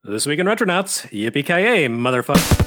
This week in Retronauts, yippee-ki-yay, motherfucker.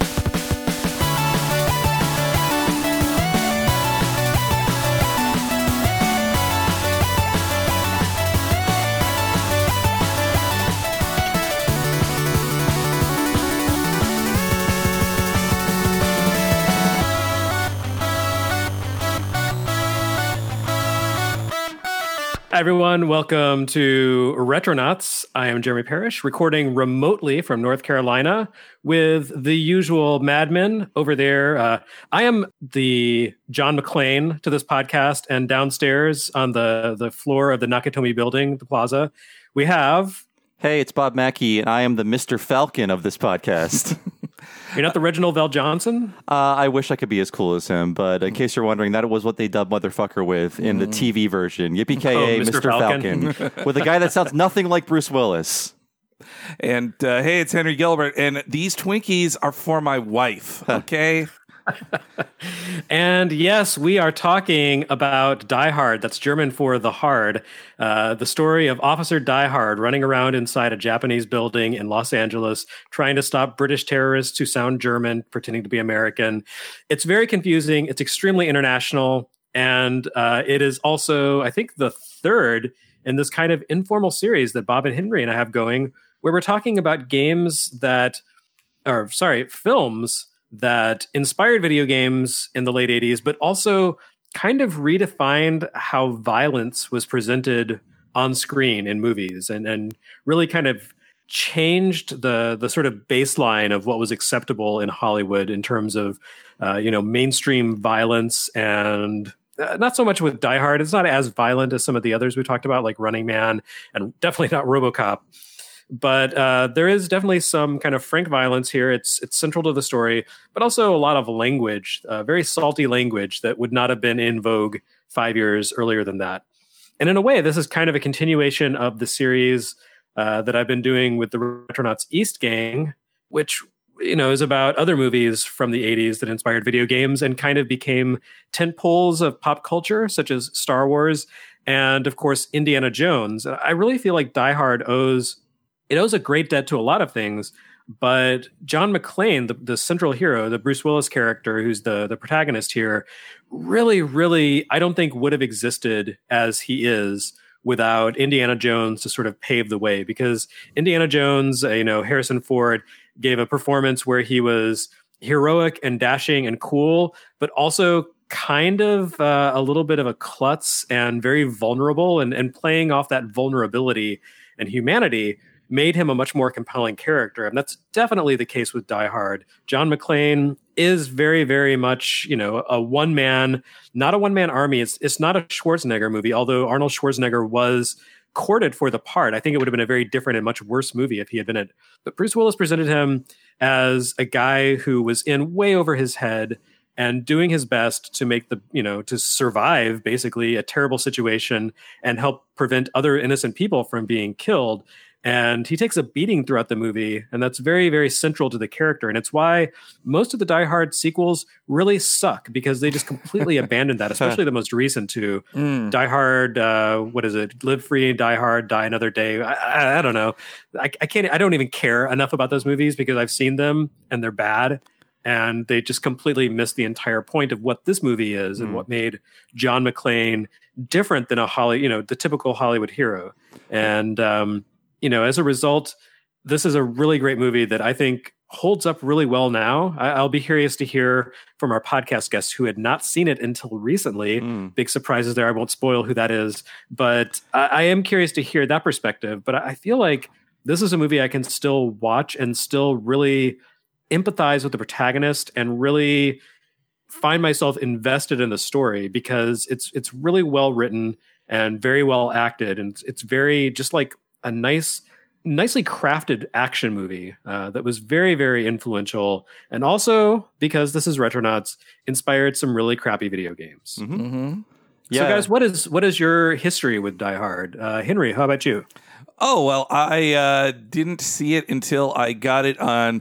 Hi everyone, welcome to Retronauts. I am Jeremy Parrish, recording remotely from North Carolina with the usual madmen over there. I am the John McClane to this podcast, and downstairs on the floor of the Nakatomi building, the plaza, we have... Hey, it's Bob Mackey, and I am the Mr. Falcon of this podcast. You're not the Reginald Val Johnson? I wish I could be as cool as him, but in case you're wondering, that was what they dubbed Motherfucker with in the TV version. Yippee-ki-yay, Mr. Falcon. With a guy that sounds nothing like Bruce Willis. And hey, it's Henry Gilbert, and these Twinkies are for my wife, okay? And yes, we are talking about Die Hard. That's German for The Hard. The story of Officer Die Hard running around inside a Japanese building in Los Angeles, trying to stop British terrorists who sound German, pretending to be American. It's very confusing. It's extremely international. And it is also, I think, the third in this kind of informal series that Bob and Henry and I have going, where we're talking about films that inspired video games in the late 80s, but also kind of redefined how violence was presented on screen in movies and really kind of changed the sort of baseline of what was acceptable in Hollywood in terms of, mainstream violence. And not so much with Die Hard. It's not as violent as some of the others we talked about, like Running Man, and definitely not RoboCop. But there is definitely some kind of frank violence here. It's central to the story, but also a lot of language, very salty language that would not have been in vogue 5 years earlier than that. And in a way, this is kind of a continuation of the series that I've been doing with the Retronauts East Gang, which is about other movies from the 80s that inspired video games and kind of became tentpoles of pop culture, such as Star Wars and, of course, Indiana Jones. I really feel like Die Hard owes a great debt to a lot of things, but John McClane, the central hero, the Bruce Willis character, who's the protagonist here, really, I don't think would have existed as he is without Indiana Jones to sort of pave the way. Because Indiana Jones, Harrison Ford gave a performance where he was heroic and dashing and cool, but also kind of a little bit of a klutz and very vulnerable, and playing off that vulnerability and humanity made him a much more compelling character. And that's definitely the case with Die Hard. John McClane is very, very much, a one-man, not a one-man army. It's not a Schwarzenegger movie, although Arnold Schwarzenegger was courted for the part. I think it would have been a very different and much worse movie if he had been it. But Bruce Willis presented him as a guy who was in way over his head and doing his best to make to survive basically a terrible situation and help prevent other innocent people from being killed. And he takes a beating throughout the movie, and that's very, very central to the character. And it's why most of the Die Hard sequels really suck, because they just completely abandoned that, especially the most recent two. Die Hard, what is it? Live Free, Die Hard, Die Another Day. I don't know. I don't even care enough about those movies because I've seen them and they're bad. And they just completely missed the entire point of what this movie is and what made John McClane different than the typical Hollywood hero. And, as a result, this is a really great movie that I think holds up really well now. I'll be curious to hear from our podcast guests who had not seen it until recently. Big surprises there. I won't spoil who that is, but I am curious to hear that perspective. But I feel like this is a movie I can still watch and still really empathize with the protagonist and really find myself invested in the story, because it's really well written and very well acted. And it's very just like a nicely crafted action movie that was very, very influential. And also, because this is Retronauts, inspired some really crappy video games. Mm-hmm. Mm-hmm. Yeah. So guys, what is your history with Die Hard? Henry, how about you? Oh, well, I didn't see it until I got it on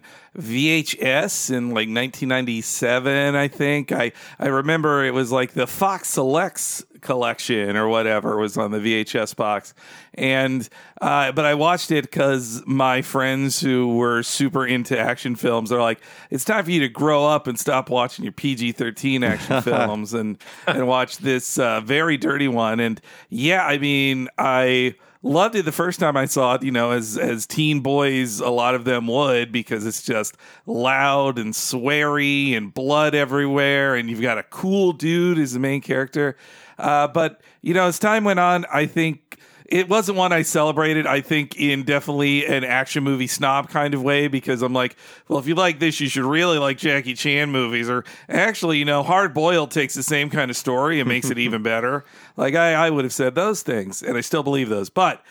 VHS in like 1997, I think. I remember it was like the Fox Selects collection or whatever was on the VHS box. And but I watched it because my friends who were super into action films are like, it's time for you to grow up and stop watching your PG-13 action films and watch this very dirty one. And yeah, I mean, I loved it the first time I saw it, as teen boys, a lot of them would, because it's just loud and sweary and blood everywhere. And you've got a cool dude as the main character. But, as time went on, I think it wasn't one I celebrated, I think, in definitely an action movie snob kind of way, because I'm like, well, if you like this, you should really like Jackie Chan movies. Or actually, Hard Boiled takes the same kind of story and makes it even better. Like, I would have said those things, and I still believe those. But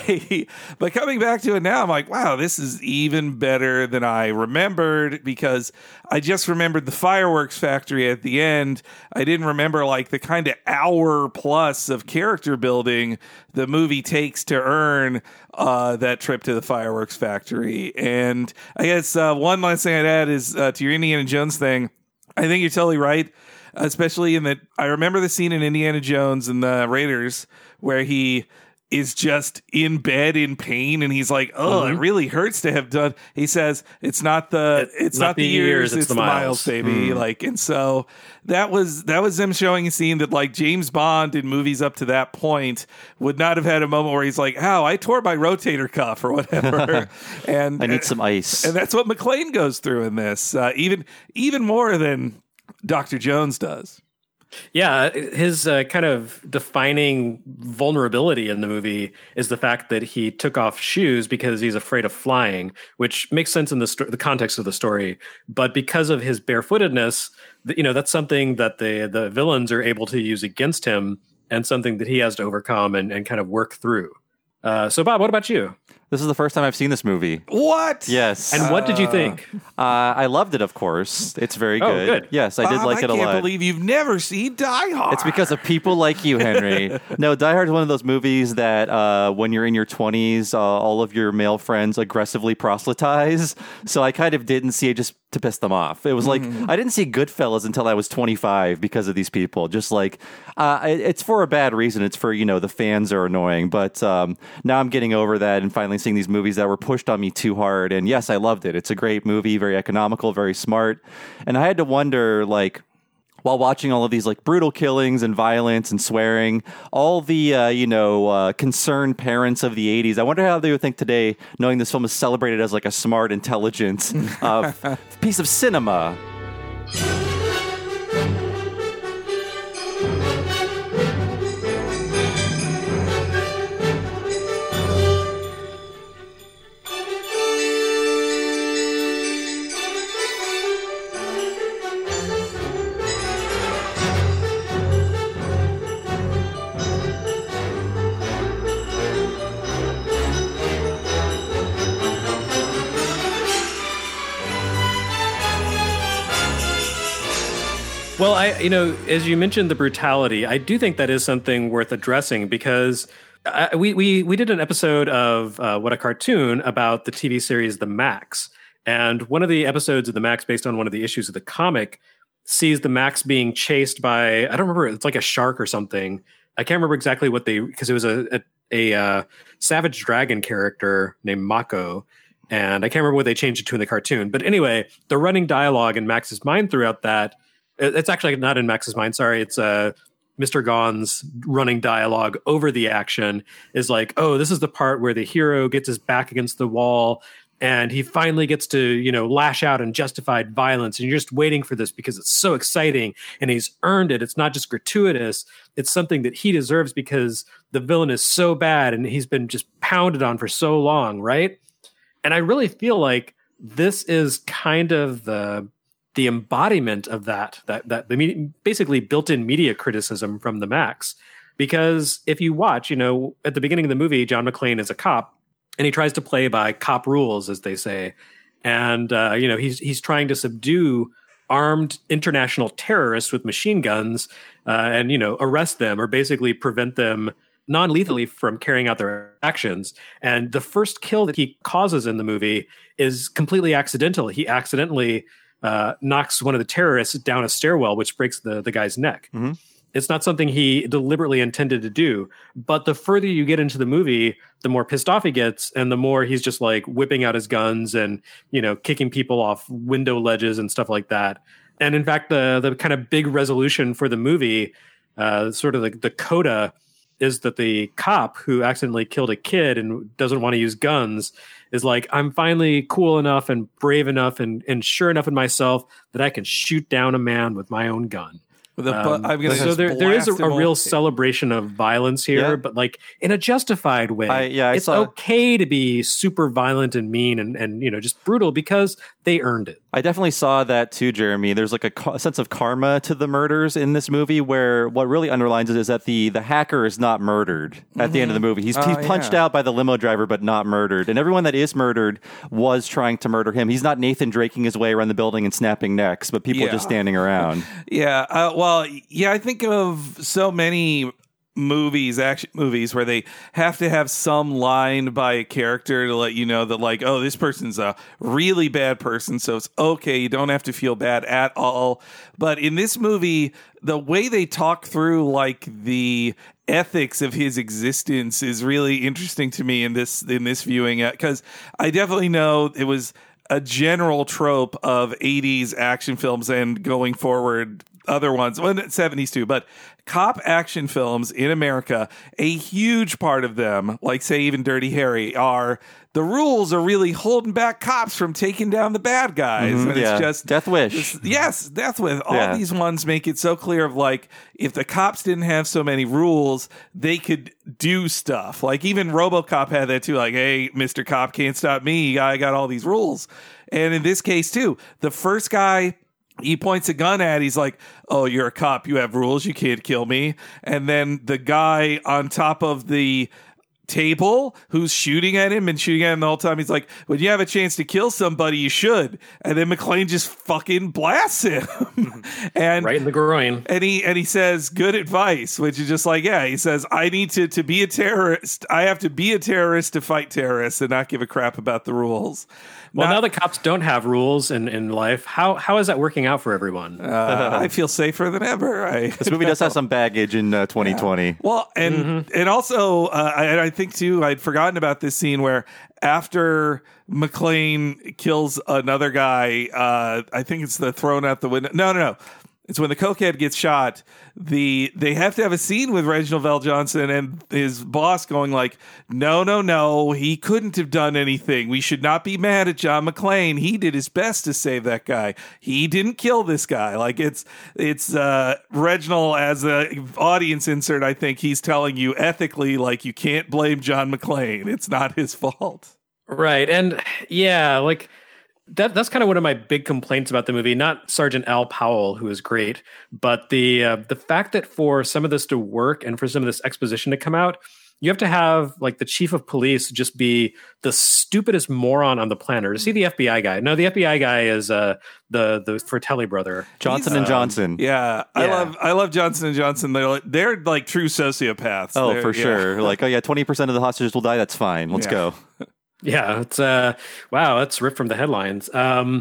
coming back to it now, I'm like, wow, this is even better than I remembered, because I just remembered the fireworks factory at the end. I didn't remember, like, the kind of hour plus of character building the movie takes to earn that trip to the fireworks factory. And I guess one last thing I'd add is to your Indiana Jones thing. I think you're totally right, especially in that I remember the scene in Indiana Jones and the Raiders where he is just in bed in pain, and he's like, "Oh, it really hurts to have done." He says, "It's not the years, it's the miles, baby." Like, and so that was them showing a scene that, like, James Bond in movies up to that point would not have had a moment where he's like, "Ow, I tore my rotator cuff" or whatever, and I need some ice. And that's what McClane goes through in this, even more than Dr. Jones does. Yeah, his kind of defining vulnerability in the movie is the fact that he took off shoes because he's afraid of flying, which makes sense in the context of the story. But because of his barefootedness, that's something that the villains are able to use against him, and something that he has to overcome and kind of work through. So, Bob, what about you? This is the first time I've seen this movie. What? Yes. And what did you think? I loved it, of course. It's very good. Oh, good. Yes, I did like it a lot. I can't believe you've never seen Die Hard. It's because of people like you, Henry. No, Die Hard is one of those movies that when you're in your 20s, all of your male friends aggressively proselytize. So I kind of didn't see it just to piss them off. It was like, I didn't see Goodfellas until I was 25 because of these people. Just like, it's for a bad reason. It's for, the fans are annoying. But now I'm getting over that and finally seeing these movies that were pushed on me too hard. And yes, I loved it. It's a great movie, very economical, very smart. And I had to wonder, like, while watching all of these like brutal killings and violence and swearing, all the concerned parents of the 80s, I wonder how they would think today, knowing this film is celebrated as like a smart, intelligent piece of cinema. Well, as you mentioned the brutality, I do think that is something worth addressing, because we did an episode of What a Cartoon about the TV series The Max. And one of the episodes of The Max, based on one of the issues of the comic, sees the Max being chased by, I don't remember, it's like a shark or something. I can't remember exactly because it was a Savage Dragon character named Mako. And I can't remember what they changed it to in the cartoon. But anyway, the running dialogue in Max's mind throughout that, it's actually not in Max's mind, sorry. It's Mr. Gon's running dialogue over the action is like, oh, this is the part where the hero gets his back against the wall and he finally gets to, lash out in justified violence. And you're just waiting for this because it's so exciting and he's earned it. It's not just gratuitous. It's something that he deserves because the villain is so bad and he's been just pounded on for so long, right? And I really feel like this is kind of the embodiment of that basically built-in media criticism from the Max. Because if you watch, at the beginning of the movie, John McClane is a cop and he tries to play by cop rules, as they say. And, he's trying to subdue armed international terrorists with machine guns and, arrest them or basically prevent them non-lethally from carrying out their actions. And the first kill that he causes in the movie is completely accidental. He accidentally knocks one of the terrorists down a stairwell, which breaks the guy's neck. Mm-hmm. It's not something he deliberately intended to do. But the further you get into the movie, the more pissed off he gets, and the more he's just like whipping out his guns and, you know, kicking people off window ledges and stuff like that. And in fact, the kind of big resolution for the movie, sort of the coda, is that the cop who accidentally killed a kid and doesn't want to use guns is like, I'm finally cool enough and brave enough and sure enough in myself that I can shoot down a man with my own gun. So there is a real celebration of violence here, but like in a justified way. It's okay to be super violent and mean and you know, just brutal because they earned it. I definitely saw that too, Jeremy. There's like a sense of karma to the murders in this movie, where what really underlines it is that the hacker is not murdered at the end of the movie. He's punched out by the limo driver, but not murdered. And everyone that is murdered was trying to murder him. He's not Nathan Draking his way around the building and snapping necks, but people just standing around. I think of so many action movies, where they have to have some line by a character to let you know that, like, oh, this person's a really bad person, so it's okay. You don't have to feel bad at all. But in this movie, the way they talk through, like, the ethics of his existence is really interesting to me in this viewing, because I definitely know it was a general trope of 80s action films and going forward other ones, well, 70s too, but cop action films in America, a huge part of them, like say even Dirty Harry, are the rules are really holding back cops from taking down the bad guys. And it's just Death Wish. Death Wish. All these ones make it so clear of, like, if the cops didn't have so many rules, they could do stuff. Like even RoboCop had that too. Like, hey, Mr. Cop can't stop me. I got all these rules. And in this case too, the first guy he points a gun at, he's like, oh, you're a cop, you have rules, you can't kill me. And then the guy on top of the table who's shooting at him the whole time, he's like, when you have a chance to kill somebody, you should. And then McClane just fucking blasts him. And right in the groin. And he says, good advice, which is just like, he says, I need to be a terrorist. I have to be a terrorist to fight terrorists and not give a crap about the rules. Well, now the cops don't have rules in life. How is that working out for everyone? I feel safer than ever. This movie does have some baggage in 2020. Yeah. Well, and also, I think too, I'd forgotten about this scene where after McClane kills another guy, I think it's the thrown out the window. No. It's when the cokehead gets shot. They have to have a scene with Reginald VelJohnson and his boss going like, no, he couldn't have done anything. We should not be mad at John McClane. He did his best to save that guy. He didn't kill this guy. Like it's Reginald as the audience insert. I think he's telling you ethically, like, you can't blame John McClane. It's not his fault. Right. And like, that's kind of one of my big complaints about the movie. Not Sergeant Al Powell, who is great, but the fact that for some of this to work and for some of this exposition to come out, you have to have like the chief of police just be the stupidest moron on the planet. To see the FBI guy, no, the FBI guy is the Fratelli brother, Johnson and Johnson. I love Johnson and Johnson. They're like true sociopaths. Oh, for sure. Like, 20% of the hostages will die. That's fine. Let's go. Yeah, it's wow, that's ripped from the headlines. So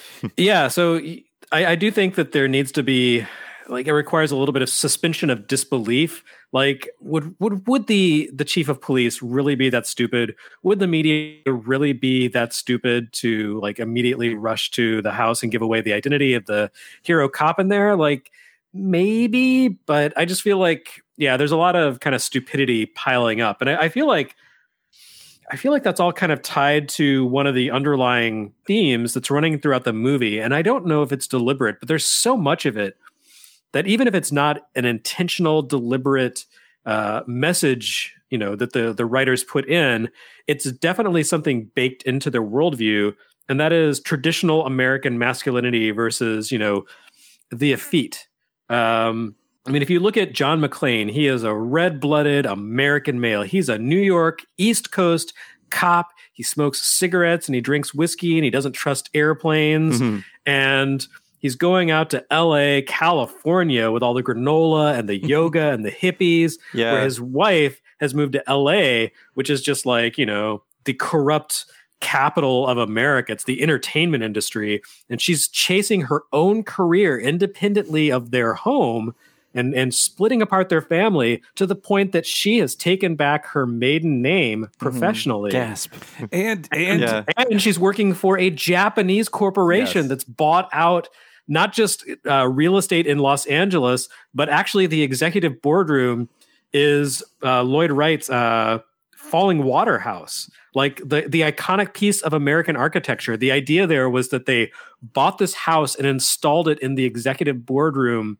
I do think that there needs to be, like, it requires a little bit of suspension of disbelief. Like, would the chief of police really be that stupid? Would the media really be that stupid to, like, immediately rush to the house and give away the identity of the hero cop in there? Like, maybe, but I just feel like, there's a lot of kind of stupidity piling up, and I feel like that's all kind of tied to one of the underlying themes that's running throughout the movie. And I don't know if it's deliberate, but there's so much of it that even if it's not an intentional, deliberate message, that the writers put in, it's definitely something baked into their worldview. And that is traditional American masculinity versus, the effete. If you look at John McClane, he is a red-blooded American male. He's a New York, East Coast cop. He smokes cigarettes and he drinks whiskey and he doesn't trust airplanes. Mm-hmm. And he's going out to L.A., California with all the granola and the yoga and the hippies, where his wife has moved to L.A., which is just like, the corrupt capital of America. It's the entertainment industry. And she's chasing her own career independently of their home. and splitting apart their family to the point that she has taken back her maiden name professionally. Gasp. And she's working for a Japanese corporation that's bought out not just real estate in Los Angeles, but actually the executive boardroom is Lloyd Wright's Falling Water House, like the iconic piece of American architecture. The idea there was that they bought this house and installed it in the executive boardroom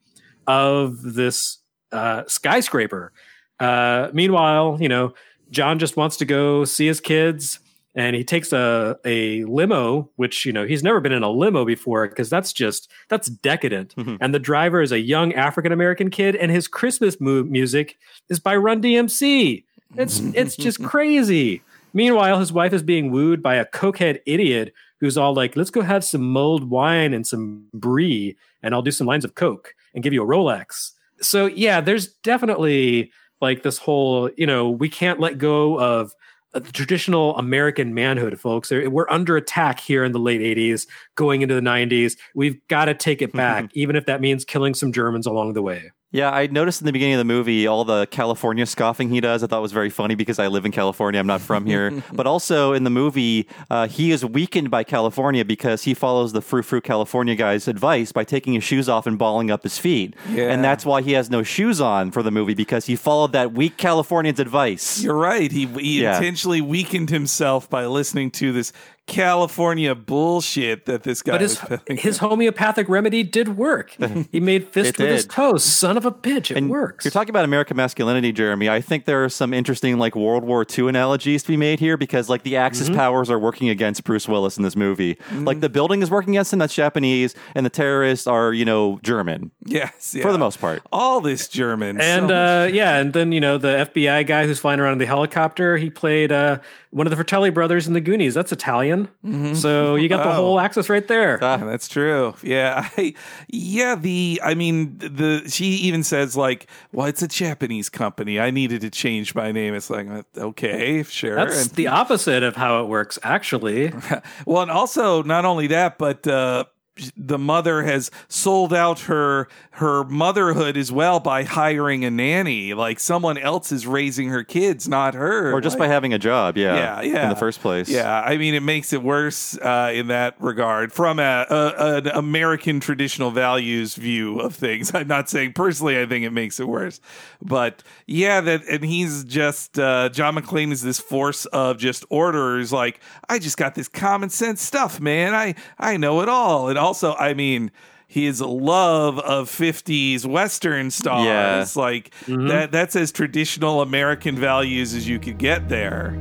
of this skyscraper. Meanwhile, John just wants to go see his kids, and he takes a limo, which, he's never been in a limo before because that's decadent. Mm-hmm. And the driver is a young African-American kid, and his Christmas music is by Run DMC. It's just crazy. Meanwhile, his wife is being wooed by a cokehead idiot who's all like, let's go have some mulled wine and some brie, and I'll do some lines of coke and give you a Rolex. So yeah, there's definitely like this whole, we can't let go of the traditional American manhood, folks. We're under attack here in the late 80s, going into the 90s. We've got to take it back, even if that means killing some Germans along the way. Yeah, I noticed in the beginning of the movie all the California scoffing he does. I thought was very funny because I live in California. I'm not from here. But also in the movie, he is weakened by California because he follows the Frou Frou California guy's advice by taking his shoes off and balling up his feet. Yeah. And that's why he has no shoes on for the movie, because he followed that weak Californian's advice. You're right. He intentionally weakened himself by listening to this California bullshit that this guy was putting. His homeopathic remedy did work. He made fist with his toes. Son of a bitch, it works. You're talking about American masculinity, Jeremy. I think there are some interesting World War II analogies to be made here, because the Axis powers are working against Bruce Willis in this movie. The building is working against him, that's Japanese, and the terrorists are, German. Yes. Yeah. For the most part. All this German. And and then, the FBI guy who's flying around in the helicopter, he played one of the Fratelli brothers in the Goonies. That's Italian. Mm-hmm. So you got the whole axis right there. That's true. Yeah. She even says well, it's a Japanese company. I needed to change my name. It's like, okay, sure. That's the opposite of how it works, actually. Well, and also not only that, but the mother has sold out her motherhood as well by hiring a nanny. Someone else is raising her kids, not her. Or just by having a job, yeah, in the first place. Yeah, it makes it worse in that regard from an American traditional values view of things. I'm not saying personally I think it makes it worse. But yeah, and he's just, John McClane is this force of just orders, I just got this common sense stuff, man. I know it all. And also, his love of 50s Western stars, that's as traditional American values as you could get there.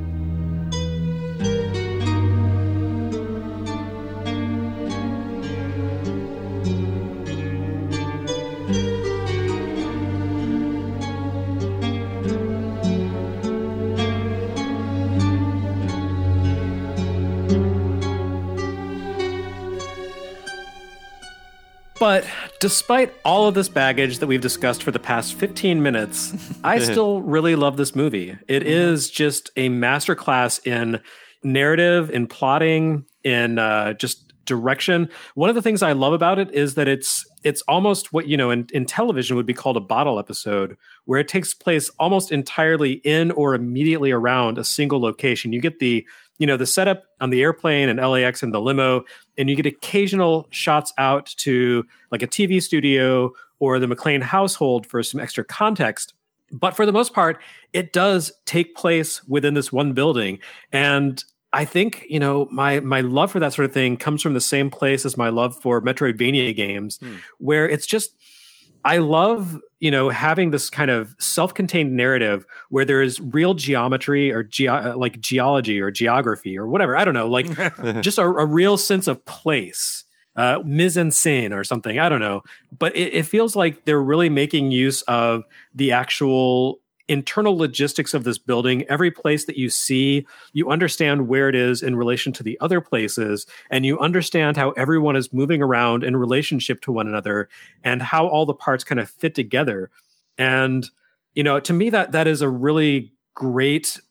But despite all of this baggage that we've discussed for the past 15 minutes, I still really love this movie. It is just a masterclass in narrative, in plotting, in just direction. One of the things I love about it is that it's almost what, in television would be called a bottle episode, where it takes place almost entirely in or immediately around a single location. You get the setup on the airplane and LAX and the limo, and you get occasional shots out to a TV studio or the McClane household for some extra context. But for the most part, it does take place within this one building. And I think, my love for that sort of thing comes from the same place as my love for Metroidvania games, where it's just, I love, having this kind of self-contained narrative where there is real geometry or geology or geography or whatever. I don't know, just a real sense of place, mise en scène or something. I don't know. But it feels like they're really making use of the actual internal logistics of this building. Every place that you see, you understand where it is in relation to the other places, and you understand how everyone is moving around in relationship to one another and how all the parts kind of fit together. And, to me, that is a really great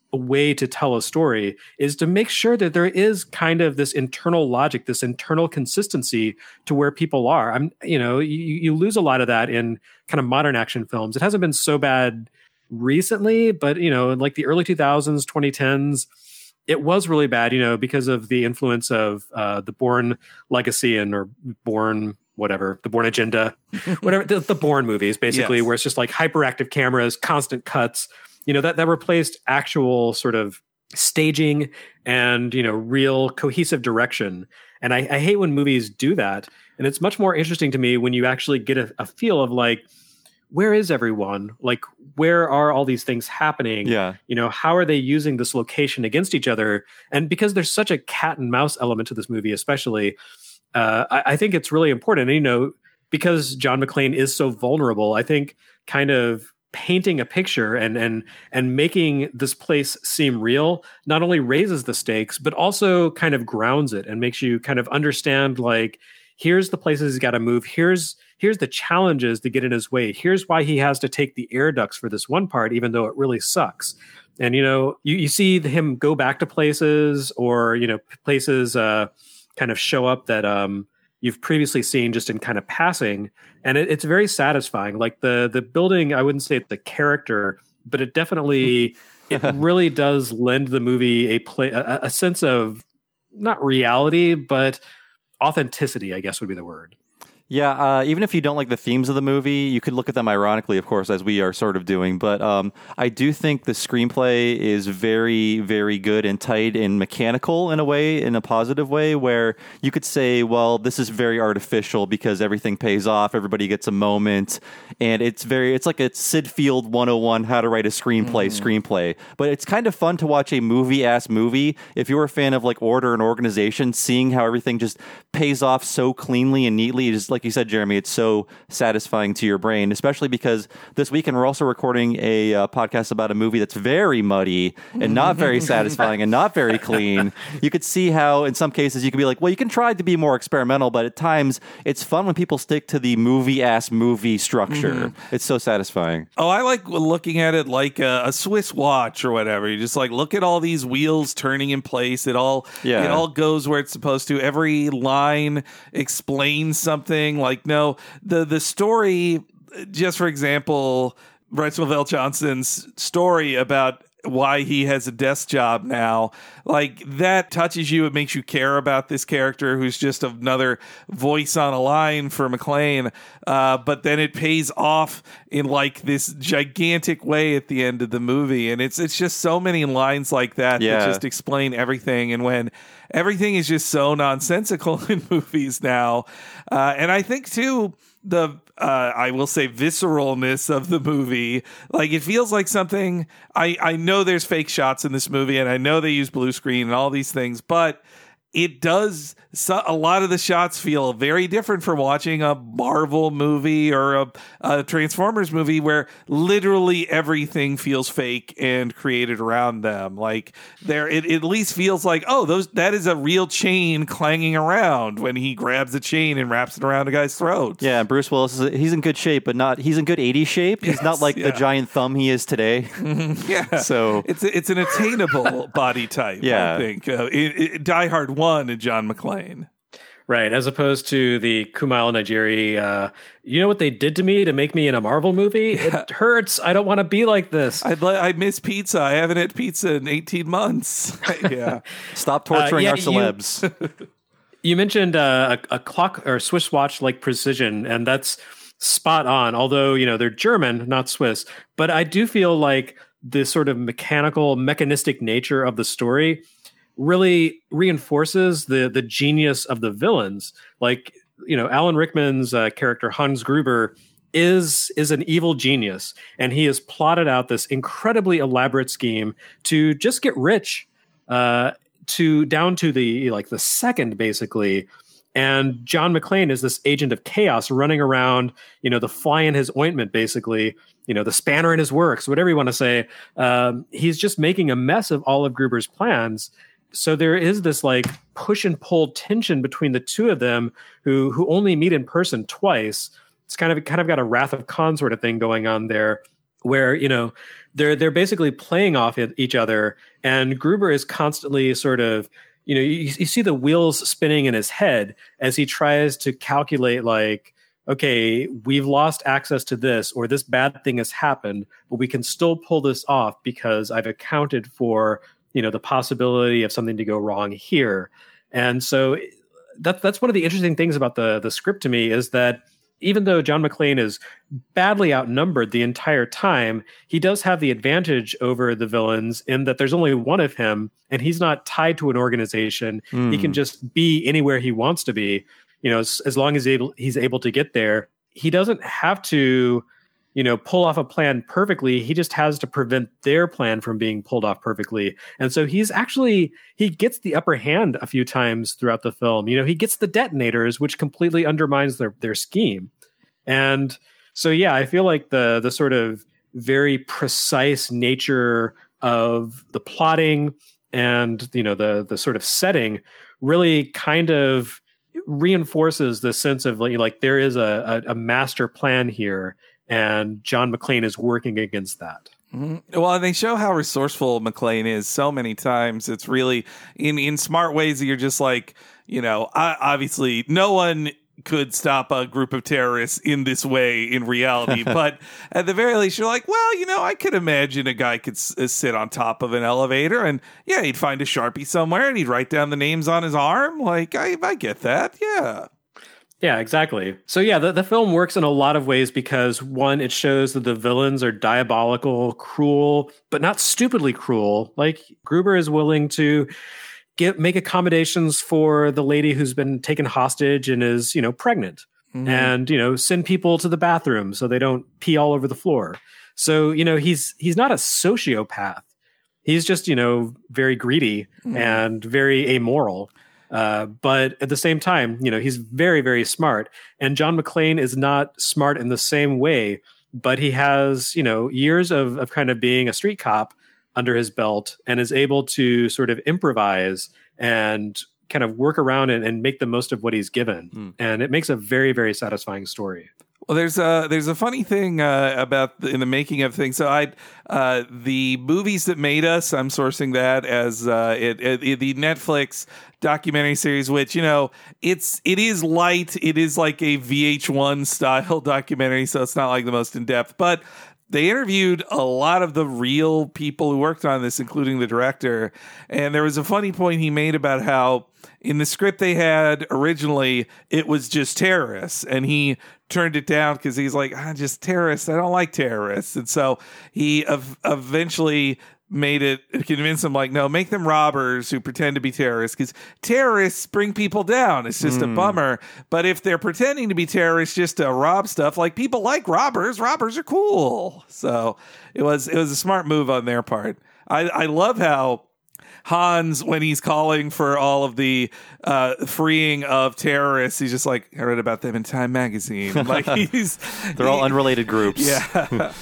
a way to tell a story is to make sure that there is kind of this internal logic, this internal consistency to where people are. You lose a lot of that in kind of modern action films. It hasn't been so bad recently, but in like the early 2000s, 2010s, it was really bad, because of the influence of the Bourne Legacy or Bourne whatever, the Bourne Agenda, whatever, the Bourne movies, basically, yes. Where it's just like hyperactive cameras, constant cuts, that replaced actual sort of staging and, real cohesive direction. And I hate when movies do that. And it's much more interesting to me when you actually get a feel of like, where is everyone? Like, where are all these things happening? Yeah. How are they using this location against each other? And because there's such a cat and mouse element to this movie, especially, I think it's really important. And, because John McClane is so vulnerable, I think kind of painting a picture and making this place seem real not only raises the stakes, but also kind of grounds it and makes you kind of understand, like, here's the places he's got to move. Here's the challenges that get in his way. Here's why he has to take the air ducts for this one part, even though it really sucks. And, you see him go back to places or, places kind of show up that you've previously seen just in kind of passing. And it's very satisfying. Like the building, I wouldn't say it's the character, but it definitely, it really does lend the movie a sense of not reality, but authenticity, I guess would be the word. Yeah, even if you don't like the themes of the movie, you could look at them ironically, of course, as we are sort of doing. But I do think the screenplay is very, very good and tight and mechanical in a way, in a positive way, where you could say, well, this is very artificial because everything pays off, everybody gets a moment, and it's like a Sid Field 101 how to write a screenplay. But it's kind of fun to watch a movie-ass movie. If you're a fan of like order and organization, seeing how everything just pays off so cleanly and neatly, just like you said, Jeremy, it's so satisfying to your brain, especially because this weekend we're also recording a podcast about a movie that's very muddy and not very satisfying and not very clean. You could see how in some cases you could be like, well, you can try to be more experimental, but at times it's fun when people stick to the movie structure. It's so satisfying. Oh, I like looking at it like a Swiss watch or whatever. You just like look at all these wheels turning in place. It all goes where it's supposed to. Every line explains something. Like, no, the story, just for example, Bryce Lavelle Johnson's story about why he has a desk job now, like that touches you. It makes you care about this character who's just another voice on a line for McClane. But then it pays off in like this gigantic way at the end of the movie. And it's just so many lines like that that just explain everything. And when everything is just so nonsensical in movies now. And I think, too, I will say visceralness of the movie, like it feels like something, I know there's fake shots in this movie and I know they use blue screen and all these things, but it does, a lot of the shots feel very different from watching a Marvel movie or a Transformers movie where literally everything feels fake and created around them. Like it at least feels like, that is a real chain clanging around when he grabs a chain and wraps it around a guy's throat. Yeah, Bruce Willis, he's in good shape, but he's in good 80s shape. He's not like the giant thumb he is today. Yeah. So it's an attainable body type, I think. Die Hard 1 and John McClane. Right, as opposed to the Kumail Najiri, you know what they did to me to make me in a Marvel movie? It hurts. I don't want to be like this. I miss pizza. I haven't had pizza in 18 months. Yeah. Stop torturing our celebs. You mentioned a clock or Swiss watch like precision, and that's spot on. Although, they're German, not Swiss. But I do feel like the sort of mechanistic nature of the story really reinforces the genius of the villains. Like, Alan Rickman's character, Hans Gruber, is an evil genius. And he has plotted out this incredibly elaborate scheme to just get rich, down to the second, basically. And John McClane is this agent of chaos running around, the fly in his ointment, basically, the spanner in his works, whatever you want to say. He's just making a mess of all of Gruber's plans. So there is this like push and pull tension between the two of them who only meet in person twice. It's kind of got a Wrath of Khan sort of thing going on there. where, they're basically playing off each other, and Gruber is constantly sort of, you see the wheels spinning in his head as he tries to calculate, like, okay, we've lost access to this, or this bad thing has happened, but we can still pull this off because I've accounted for, the possibility of something to go wrong here. And so that's one of the interesting things about the script to me, is that even though John McClane is badly outnumbered the entire time, he does have the advantage over the villains in that there's only one of him, and he's not tied to an organization. He can just be anywhere he wants to be, as long as he's able to get there. He doesn't have to, pull off a plan perfectly. He just has to prevent their plan from being pulled off perfectly. And so he gets the upper hand a few times throughout the film. He gets the detonators, which completely undermines their scheme. And so, yeah, I feel like the sort of very precise nature of the plotting and, the sort of setting really kind of reinforces the sense of like there is a master plan here, and John McClane is working against that. Mm-hmm. Well, they show how resourceful McClane is so many times. It's really in smart ways that you're just like, obviously no one could stop a group of terrorists in this way in reality. But at the very least, you're like, well, I could imagine a guy could sit on top of an elevator and, yeah, he'd find a Sharpie somewhere and he'd write down the names on his arm. Like, I get that. Yeah. Yeah, exactly. So yeah, the film works in a lot of ways because, one, it shows that the villains are diabolical, cruel, but not stupidly cruel. Like, Gruber is willing to make accommodations for the lady who's been taken hostage and is, pregnant, and, send people to the bathroom so they don't pee all over the floor. So, he's not a sociopath. He's just, very greedy and very amoral. But at the same time, he's very, very smart. And John McClane is not smart in the same way, but he has, years of kind of being a street cop under his belt and is able to sort of improvise and kind of work around and make the most of what he's given. And it makes a very, very satisfying story. Well, there's a funny thing about in the making of things. So the movies that made us, I'm sourcing that as the Netflix documentary series, which it is light. It is like a VH1 style documentary, so it's not like the most in depth, but they interviewed a lot of the real people who worked on this, including the director. And there was a funny point he made about how in the script they had originally, it was just terrorists. And he turned it down because he's like, just terrorists. I don't like terrorists. And so he eventually convinced them, like, no, make them robbers who pretend to be terrorists, because terrorists bring people down. It's just a bummer. But if they're pretending to be terrorists just to rob stuff, like, people like robbers are cool. So it was a smart move on their part. I love how Hans, when he's calling for all of the freeing of terrorists, he's just like, I read about them in Time magazine. Like, they're all unrelated groups. Yeah.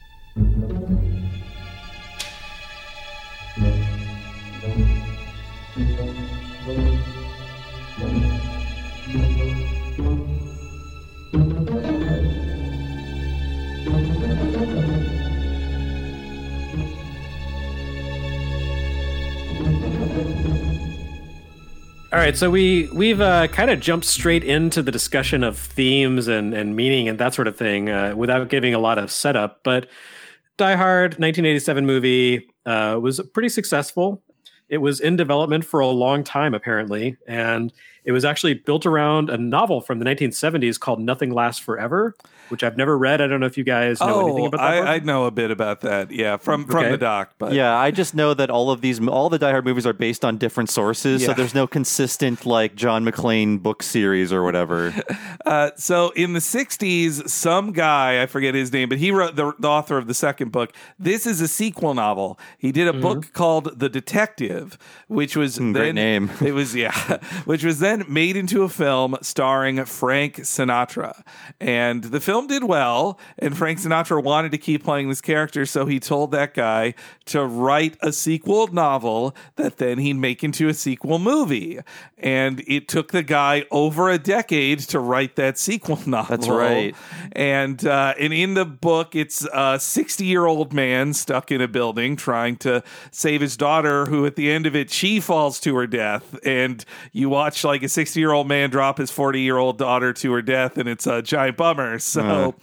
All right, so we've kind of jumped straight into the discussion of themes and meaning and that sort of thing without giving a lot of setup. But Die Hard, 1987 movie, was pretty successful. It was in development for a long time, apparently, and it was actually built around a novel from the 1970s called Nothing Lasts Forever, which I've never read. I don't know if you guys know anything about that. I know a bit about that, yeah, from the doc. But yeah, I just know that all the Die Hard movies are based on different sources, so there's no consistent, like, John McClane book series or whatever. So in the 60s, some guy, I forget his name, but he wrote the author of the second book. This is a sequel novel. He did a book called The Detective, which was great name. It was which was then then made into a film starring Frank Sinatra. And the film did well, and Frank Sinatra wanted to keep playing this character, so he told that guy to write a sequel novel that then he'd make into a sequel movie. And it took the guy over a decade to write that sequel novel. That's right. And in the book, it's a 60-year-old man stuck in a building trying to save his daughter, who at the end of it, she falls to her death. And you watch like a 60-year-old man drop his 40-year-old daughter to her death, and it's a giant bummer. So,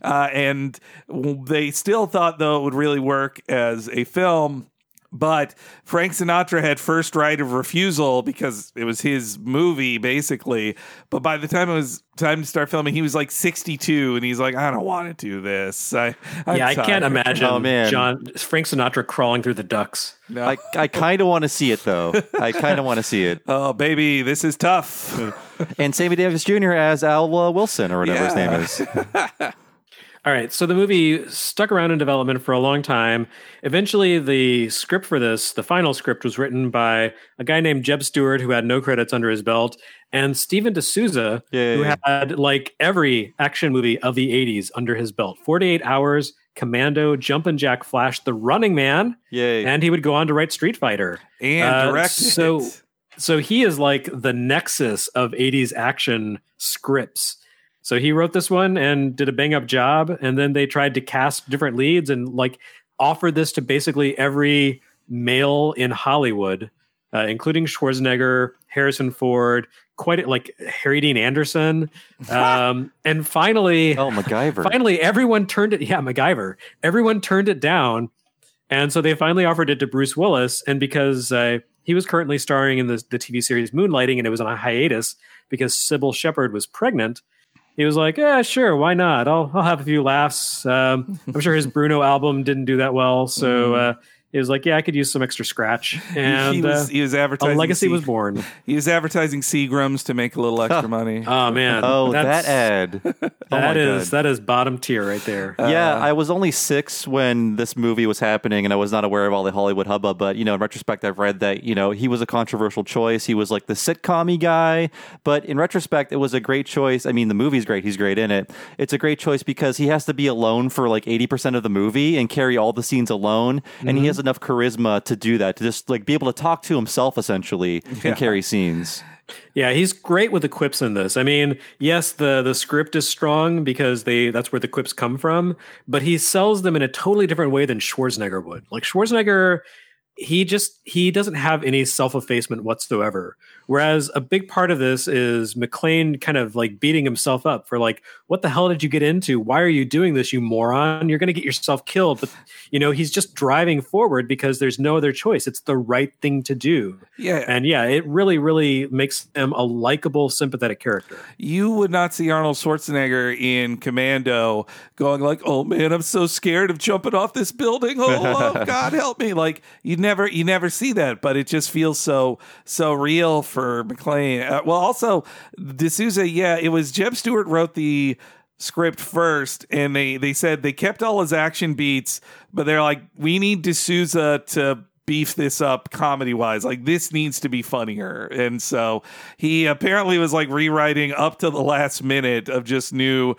and they still thought, though, it would really work as a film. But Frank Sinatra had first right of refusal because it was his movie, basically. But by the time it was time to start filming, he was like 62, and he's like, I don't want to do this. I can't imagine Frank Sinatra crawling through the ducts. No. I kind of want to see it, though. I kind of want to see it. Oh, baby, this is tough. And Sammy Davis Jr. as Al Wilson, or whatever his name is. All right, so the movie stuck around in development for a long time. Eventually, the script for this, the final script, was written by a guy named Jeb Stewart, who had no credits under his belt, and Steven D'Souza, who had like every action movie of the 80s under his belt. 48 Hours, Commando, Jumpin' Jack Flash, The Running Man, and he would go on to write Street Fighter. And direct it. So he is like the nexus of 80s action scripts. So he wrote this one and did a bang up job. And then they tried to cast different leads and like offered this to basically every male in Hollywood, including Schwarzenegger, Harrison Ford, quite like Harry Dean Anderson. And finally, MacGyver. Finally, everyone turned it. Yeah, MacGyver. Everyone turned it down. And so they finally offered it to Bruce Willis. And because he was currently starring in the TV series Moonlighting, and it was on a hiatus because Sybil Shepherd was pregnant, he was like, yeah, sure, why not? I'll have a few laughs. I'm sure his Bruno album didn't do that well, so he was like, yeah, I could use some extra scratch. And he was advertising. A legacy was born. He was advertising Seagrams to make a little extra money. Oh man! That ad. That is bottom tier right there. I was only 6 when this movie was happening, and I was not aware of all the Hollywood hubbub. But in retrospect, I've read that he was a controversial choice. He was like the sitcom-y guy, but in retrospect, it was a great choice. I mean, the movie's great; he's great in it. It's a great choice because he has to be alone for like 80% of the movie and carry all the scenes alone, and he has enough charisma to do that, to just like be able to talk to himself essentially and carry scenes. Yeah, he's great with the quips in this. I mean, yes, the script is strong because that's where the quips come from, but he sells them in a totally different way than Schwarzenegger would. Like Schwarzenegger, he doesn't have any self-effacement whatsoever. Whereas a big part of this is McClane kind of like beating himself up for like, what the hell did you get into? Why are you doing this, you moron? You're going to get yourself killed. But, he's just driving forward because there's no other choice. It's the right thing to do. Yeah. And it really, really makes him a likable, sympathetic character. You would not see Arnold Schwarzenegger in Commando going like, oh man, I'm so scared of jumping off this building. Oh God, help me. Like you never see that, but it just feels so real for McClane. Well, also D'Souza, it was Jeb Stewart wrote the script first, and they said they kept all his action beats, but they're like, we need D'Souza to beef this up comedy wise. Like this needs to be funnier. And so he apparently was like rewriting up to the last minute of just new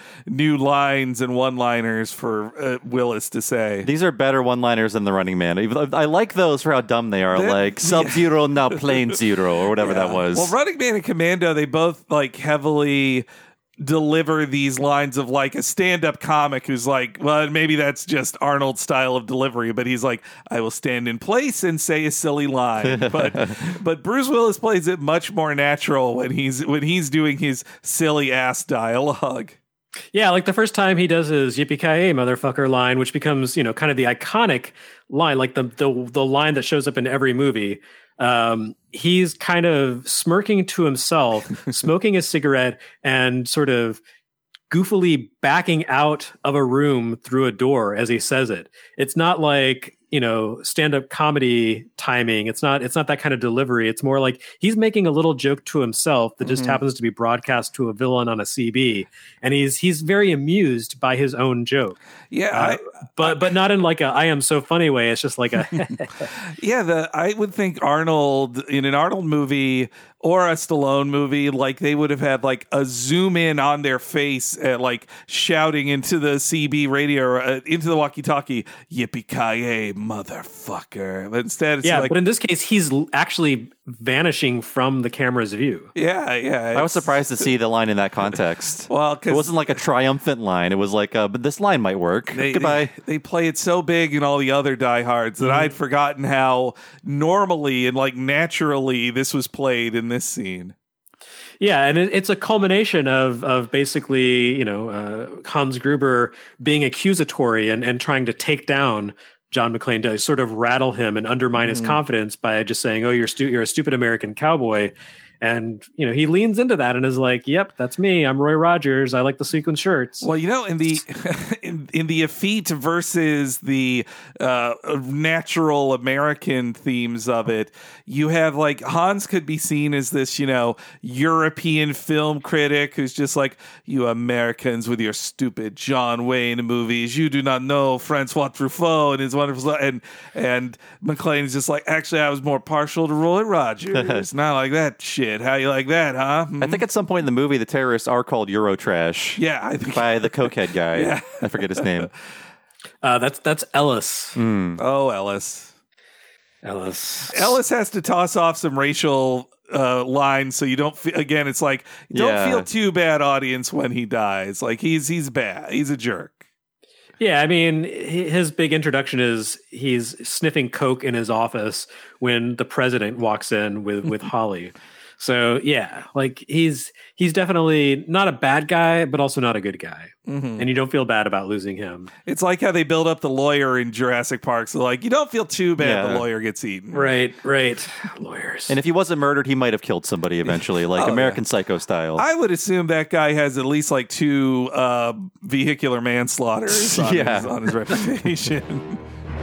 lines and one-liners for Willis to say. These are better one-liners than The Running Man. I like those for how dumb they are. Like Sub-Zero, now Plane Zero, or whatever that was. Well, Running Man and Commando, they both like heavily deliver these lines of like a stand-up comic who's like, well, maybe that's just Arnold's style of delivery, but he's like, I will stand in place and say a silly line. But Bruce Willis plays it much more natural when he's doing his silly ass dialogue. Yeah, like the first time he does his yippee-ki-yay motherfucker line, which becomes, kind of the iconic line, like the line that shows up in every movie. He's kind of smirking to himself, smoking a cigarette, and sort of goofily backing out of a room through a door as he says it. It's not like, stand-up comedy timing. It's not that kind of delivery. It's more like he's making a little joke to himself that just happens to be broadcast to a villain on a CB, and he's very amused by his own joke. Yeah, but not in like a I am so funny way. It's just like a I would think Arnold in an Arnold movie or a Stallone movie, like they would have had like a zoom in on their face, like shouting into the CB radio, into the walkie-talkie, "Yippee-ki-yay, motherfucker!" But instead, it's but in this case, he's actually vanishing from the camera's view. Yeah. I was surprised to see the line in that context. Well, it wasn't like a triumphant line. It was like, but this line might work. Goodbye. They play it so big in all the other Die Hards that I'd forgotten how normally and like naturally this was played in this scene. Yeah, and it's a culmination of basically, Hans Gruber being accusatory and trying to take down John McClane, to sort of rattle him and undermine his confidence by just saying, "Oh, you're a stupid American cowboy." And, he leans into that and is like, "Yep, that's me. I'm Roy Rogers. I like the sequin shirts." Well, in the in the effete versus the natural American themes of it, you have like Hans could be seen as this, European film critic who's just like, "You Americans with your stupid John Wayne movies, you do not know Francois Truffaut and his wonderful." And McClane is just like, "Actually, I was more partial to Roy Rogers. Not like that shit. How you like that, huh?" I think at some point in the movie, the terrorists are called Eurotrash. Yeah, I think by the cokehead guy. Yeah. I forget his name. That's Ellis. Oh, Ellis. Ellis has to toss off some racial lines, so you don't feel, again, it's like, don't feel too bad, audience, when he dies. Like, he's bad. He's a jerk. Yeah, I mean, his big introduction is he's sniffing coke in his office when the president walks in with Holly. So yeah, like he's definitely not a bad guy, but also not a good guy, and you don't feel bad about losing him. It's like how they build up the lawyer in Jurassic Park. So like, you don't feel too bad the lawyer gets eaten. Right. Lawyers. And if he wasn't murdered, he might have killed somebody eventually, like American Psycho style. I would assume that guy has at least like 2 vehicular manslaughters on his reputation.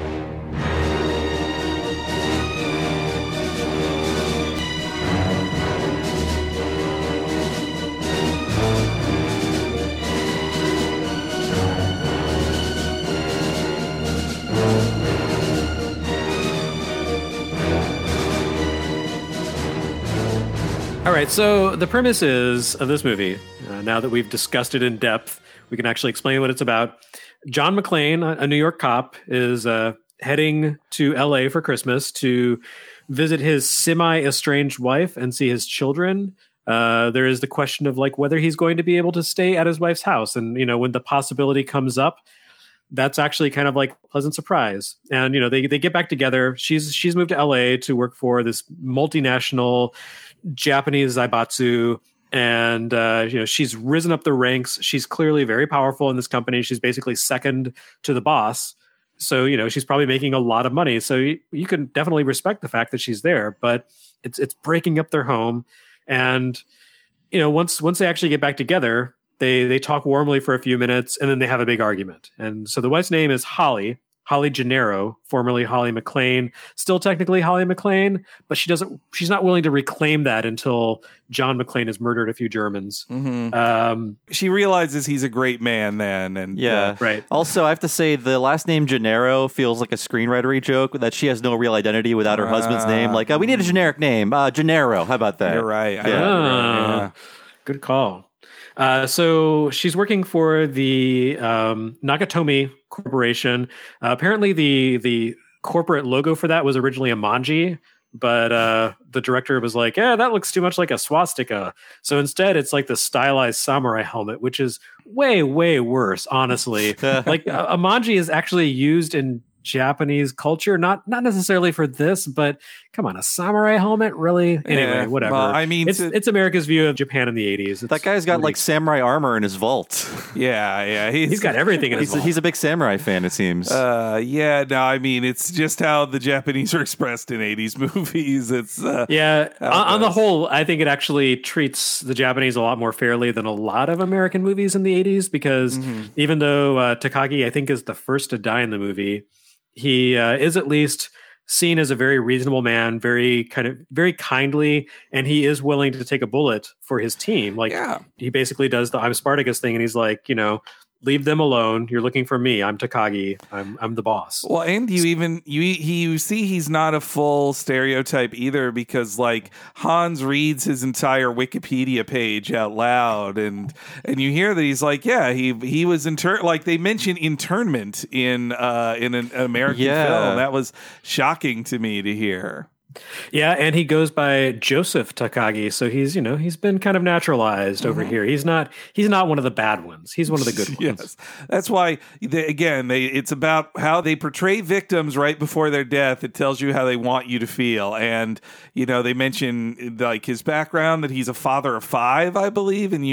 All right, so the premise of this movie, now that we've discussed it in depth, we can actually explain what it's about. John McClane, a New York cop, is heading to LA for Christmas to visit his semi-estranged wife and see his children. There is the question of like whether he's going to be able to stay at his wife's house. And, when the possibility comes up, that's actually kind of like a pleasant surprise. And, they get back together. She's moved to LA to work for this multinational Japanese Zaibatsu. And, she's risen up the ranks. She's clearly very powerful in this company. She's basically second to the boss. So, she's probably making a lot of money. So you can definitely respect the fact that she's there, but it's breaking up their home. And, once they actually get back together, they talk warmly for a few minutes and then they have a big argument. And so the wife's name is Holly Gennaro, formerly Holly McClane, still technically Holly McClane, but she's not willing to reclaim that until John McClane has murdered a few Germans. She realizes he's a great man then. And right. Also, I have to say the last name Gennaro feels like a screenwritery joke that she has no real identity without her husband's name. Like, we need a generic name. Gennaro. How about that? You're right. Yeah. Good call. So she's working for the Nakatomi Corporation. Apparently, the corporate logo for that was originally a manji, but the director was like, "Yeah, that looks too much like a swastika." So instead, it's like the stylized samurai helmet, which is way, way worse, honestly. Like a manji is actually used in Japanese culture, not necessarily for this, but come on, a samurai helmet, really? Anyway, whatever. Well, I mean, it's America's view of Japan in the 80s. That guy's got like samurai armor in his vault. Yeah, he's got everything in his vault. He's a big samurai fan, it seems. I mean, it's just how the Japanese are expressed in 80s movies. It's on the whole, I think it actually treats the Japanese a lot more fairly than a lot of American movies in the 80s, because even though Takagi, I think, is the first to die in the movie, he is at least seen as a very reasonable man, very kindly, and he is willing to take a bullet for his team. Like he basically does the "I'm Spartacus" thing, and he's like, leave them alone. You're looking for me. I'm Takagi. I'm the boss. Well, and you see he's not a full stereotype either, because like Hans reads his entire Wikipedia page out loud, and you hear that he's like, yeah, he was like they mention internment in an American film. That was shocking to me to hear. Yeah, and he goes by Joseph Takagi, so he's been kind of naturalized over here. He's not one of the bad ones. He's one of the good ones. Yes, that's why it's about how they portray victims right before their death. It tells you how they want you to feel, and they mention like his background, that he's a father of 5, I believe, and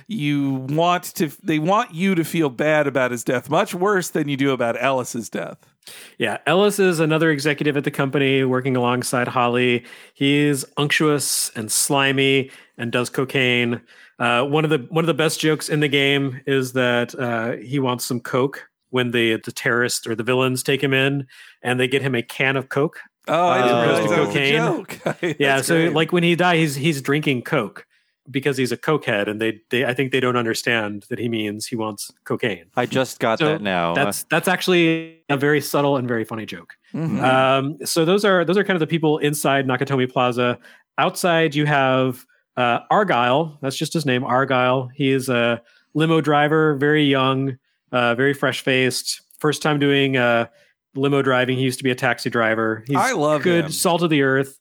they want you to feel bad about his death, much worse than you do about Ellis's death. Yeah, Ellis is another executive at the company working alongside Holly. He's unctuous and slimy and does cocaine. One of the best jokes in the game is that he wants some coke when the terrorists or the villains take him in, and they get him a can of coke. Oh, I didn't realize that was a joke. Yeah, so great. like when he dies, he's drinking coke because he's a cokehead, and they I think they don't understand that he means he wants cocaine. I just got that now. That's actually a very subtle and very funny joke. Mm-hmm. So those are kind of the people inside Nakatomi Plaza. Outside, you have Argyle. That's just his name, Argyle. He is a limo driver, very young, very fresh faced. First time doing limo driving. He used to be a taxi driver. I love good, him. salt of the earth.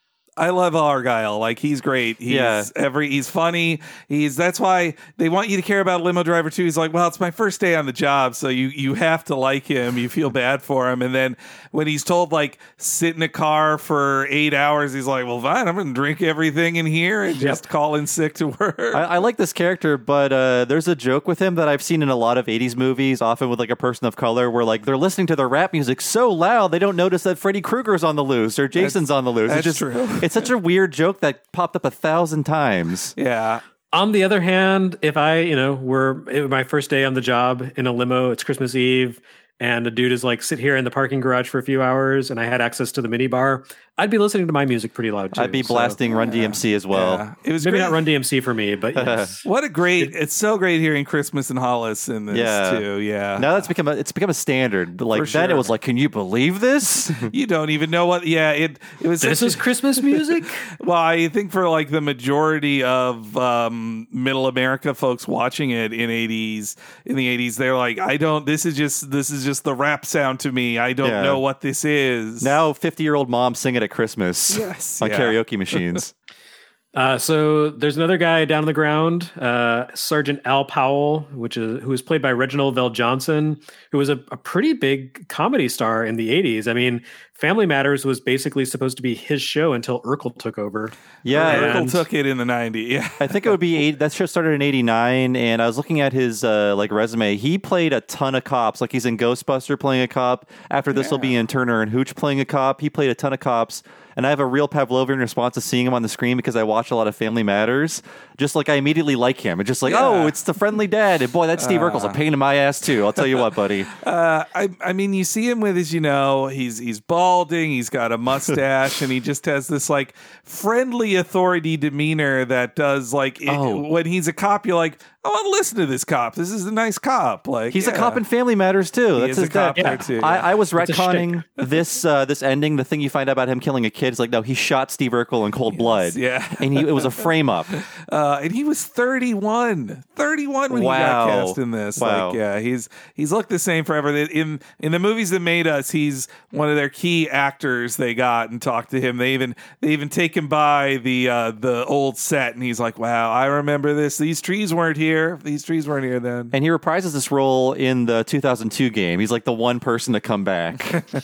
I love Argyle. Like, he's great. He's funny. That's why they want you to care about a limo driver too. He's like, well, it's my first day on the job, so you have to like him. You feel bad for him. And then when he's told, like, sit in a car for 8 hours, he's like, well, fine, I'm going to drink everything in here and just call in sick to work. I like this character, but there's a joke with him that I've seen in a lot of 80s movies, often with like a person of color, where like they're listening to their rap music so loud they don't notice that Freddy Krueger's on the loose or Jason's on the loose. That's true. It's such a weird joke that popped up 1,000 times. Yeah. On the other hand, if were my first day on the job in a limo, it's Christmas Eve, and a dude is like, sit here in the parking garage for a few hours, and I had access to the mini bar, I'd be listening to my music pretty loud too. I'd be blasting Run DMC as well. Yeah. It was maybe great. not Run DMC for me, but yes. It's so great hearing Christmas in Hollis in this too. Yeah. Now it's become a standard. Like For then sure. it was like, can you believe this? You don't even know what. Yeah, it was. This is Christmas music? Well, I think for like the majority of middle America folks watching it in the 80s, they're like, this is just the rap sound to me. I don't know what this is. Now 50-year-old moms sing it at Christmas on karaoke machines. So there's another guy down on the ground, Sergeant Al Powell, who was played by Reginald Vell Johnson, who was a pretty big comedy star in the 80s. I mean, Family Matters was basically supposed to be his show until Urkel took over. Yeah, Urkel took it in the 90s. Yeah, I think it would be that show started in 89, and I was looking at his resume. He played a ton of cops. Like he's in Ghostbuster playing a cop. After this, will be in Turner and Hooch playing a cop. He played a ton of cops. And I have a real Pavlovian response to seeing him on the screen because I watch a lot of Family Matters. Just like I immediately like him. It's just like, oh, it's the friendly dad. And boy, that Steve Urkel's a pain in my ass too. I'll tell you what, buddy. I mean, you see him with his, he's balding, he's got a mustache, and he just has this like friendly authority demeanor that does like when he's a cop, you're like, I want to listen to this cop. This is a nice cop. Like he's a cop in Family Matters too. That's his cop there too. I was retconning this ending. The thing you find out about him killing a kid is like, no, he shot Steve Urkel in cold blood. Yeah, and it was a frame up. And he was 31 when he got cast in this. Wow. Like, he's looked the same forever. In the movies that made us, he's one of their key actors. They got and talked to him. They even take him by the old set, and he's like, wow, I remember this. These trees weren't here. These trees weren't here then. And he reprises this role in the 2002 game. He's like the one person to come back.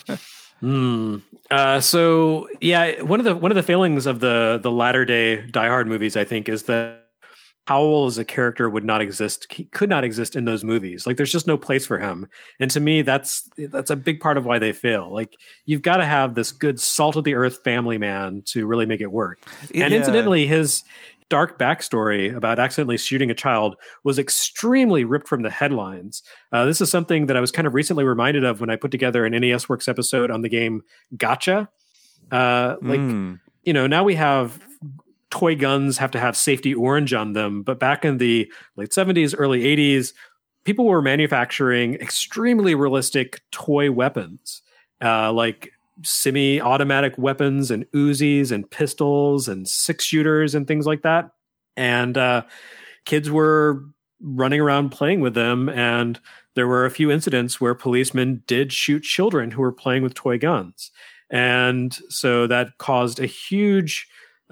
So yeah, one of the failings of the latter day Die Hard movies, I think, is that Powell as a character would not exist. He could not exist in those movies. Like, there's just no place for him. And to me, that's a big part of why they fail. Like, you've got to have this good salt of the earth family man to really make it work. And incidentally, his dark backstory about accidentally shooting a child was extremely ripped from the headlines. This is something that I was kind of recently reminded of when I put together an NES Works episode on the game Gotcha. Now we have toy guns have to have safety orange on them, but back in the late 70s, early 80s, people were manufacturing extremely realistic toy weapons, like semi-automatic weapons and Uzis and pistols and 6-shooters and things like that. And kids were running around playing with them. And there were a few incidents where policemen did shoot children who were playing with toy guns. And so that caused a huge,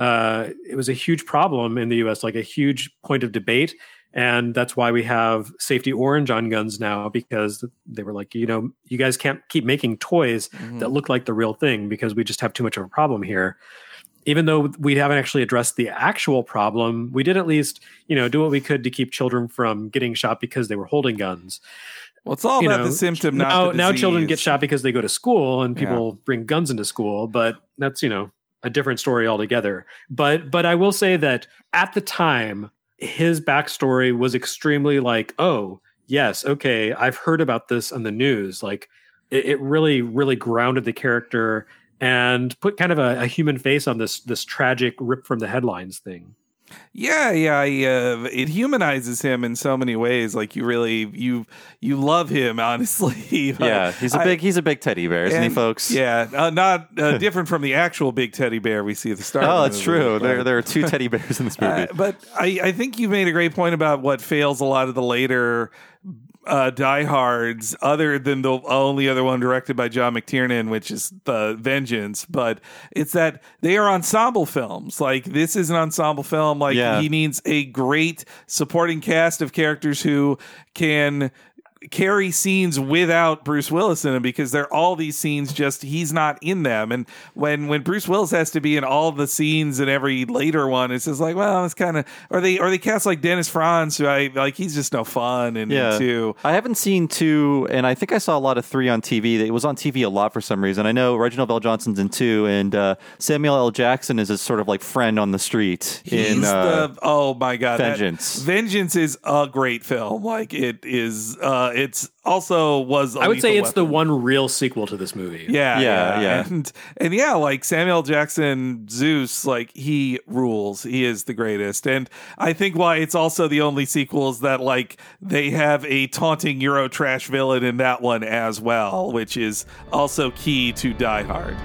it was a huge problem in the US, like a huge point of debate. And that's why we have safety orange on guns now, because they were like, you guys can't keep making toys that look like the real thing because we just have too much of a problem here. Even though we haven't actually addressed the actual problem, we did at least, do what we could to keep children from getting shot because they were holding guns. Well, it's all about the symptom, not the disease. Now children get shot because they go to school and people bring guns into school, but that's, a different story altogether. But I will say that at the time, his backstory was extremely like, oh, yes, okay, I've heard about this on the news. Like, it really, really grounded the character and put kind of a human face on this tragic rip from the headlines thing. Yeah, it humanizes him in so many ways. Like you love him, honestly. Yeah, he's a big teddy bear, isn't he, folks? Yeah, not different from the actual big teddy bear we see at the start. Oh, that's true. There are 2 teddy bears in this movie. But I think you made a great point about what fails a lot of the later Die Hards, other than the only other one directed by John McTiernan, which is The Vengeance. But it's that they are ensemble films. Like, this is an ensemble film. Like, he needs a great supporting cast of characters who can carry scenes without Bruce Willis in them, because they're all these scenes just he's not in them. And when Bruce Willis has to be in all the scenes in every later one, it's just like, well, it's kind of, or they cast like Dennis Franz, who he's just no fun. And 2, I haven't seen 2, and I think I saw a lot of 3 on TV. It was on TV a lot for some reason. I know Reginald VelJohnson's in 2, and Samuel L. Jackson is a sort of like friend on the street. Oh my god, Vengeance. Vengeance is a great film. Like, it is. It's also was. I would say it's the one real sequel to this movie. Yeah. And like Samuel Jackson, Zeus, like, he rules. He is the greatest. And I think why it's also the only sequel is that, like, they have a taunting Euro trash villain in that one as well, which is also key to Die Hard.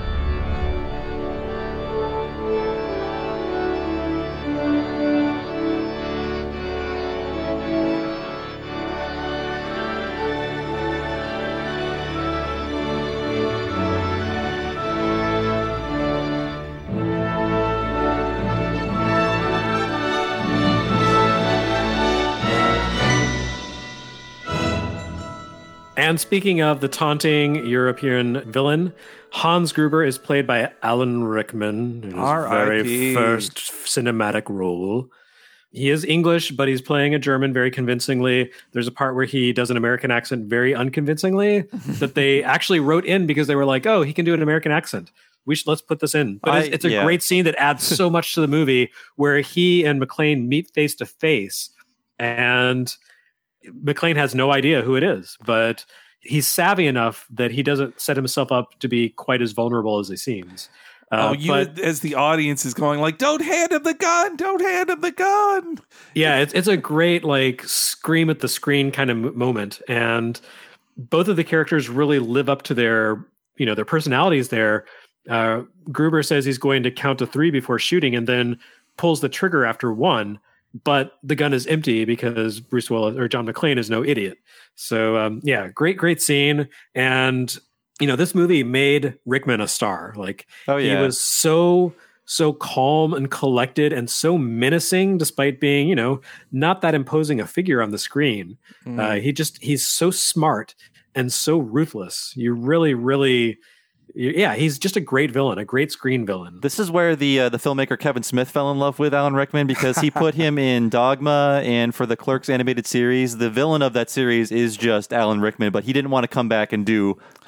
And speaking of the taunting European villain, Hans Gruber is played by Alan Rickman in his very first cinematic role. He is English, but he's playing a German very convincingly. There's a part where he does an American accent very unconvincingly that they actually wrote in because they were like, oh, he can do an American accent. Let's put this in. But it's a great scene that adds so much to the movie, where he and McClane meet face to face, and McClane has no idea who it is, but he's savvy enough that he doesn't set himself up to be quite as vulnerable as he seems. As the audience is going like, don't hand him the gun, don't hand him the gun. Yeah, it's a great, like, scream at the screen kind of moment. And both of the characters really live up to their personalities there. Gruber says he's going to count to 3 before shooting and then pulls the trigger after 1. But the gun is empty because Bruce Willis or John McClane is no idiot. So, great scene. And, this movie made Rickman a star. Like, he was so calm and collected and so menacing, despite being, not that imposing a figure on the screen. He's so smart and so ruthless. You really, really... Yeah, he's just a great villain, a great screen villain. This is where the filmmaker Kevin Smith fell in love with Alan Rickman, because he put him in Dogma, and for the Clerks animated series, the villain of that series is just Alan Rickman, but he didn't want to come back and do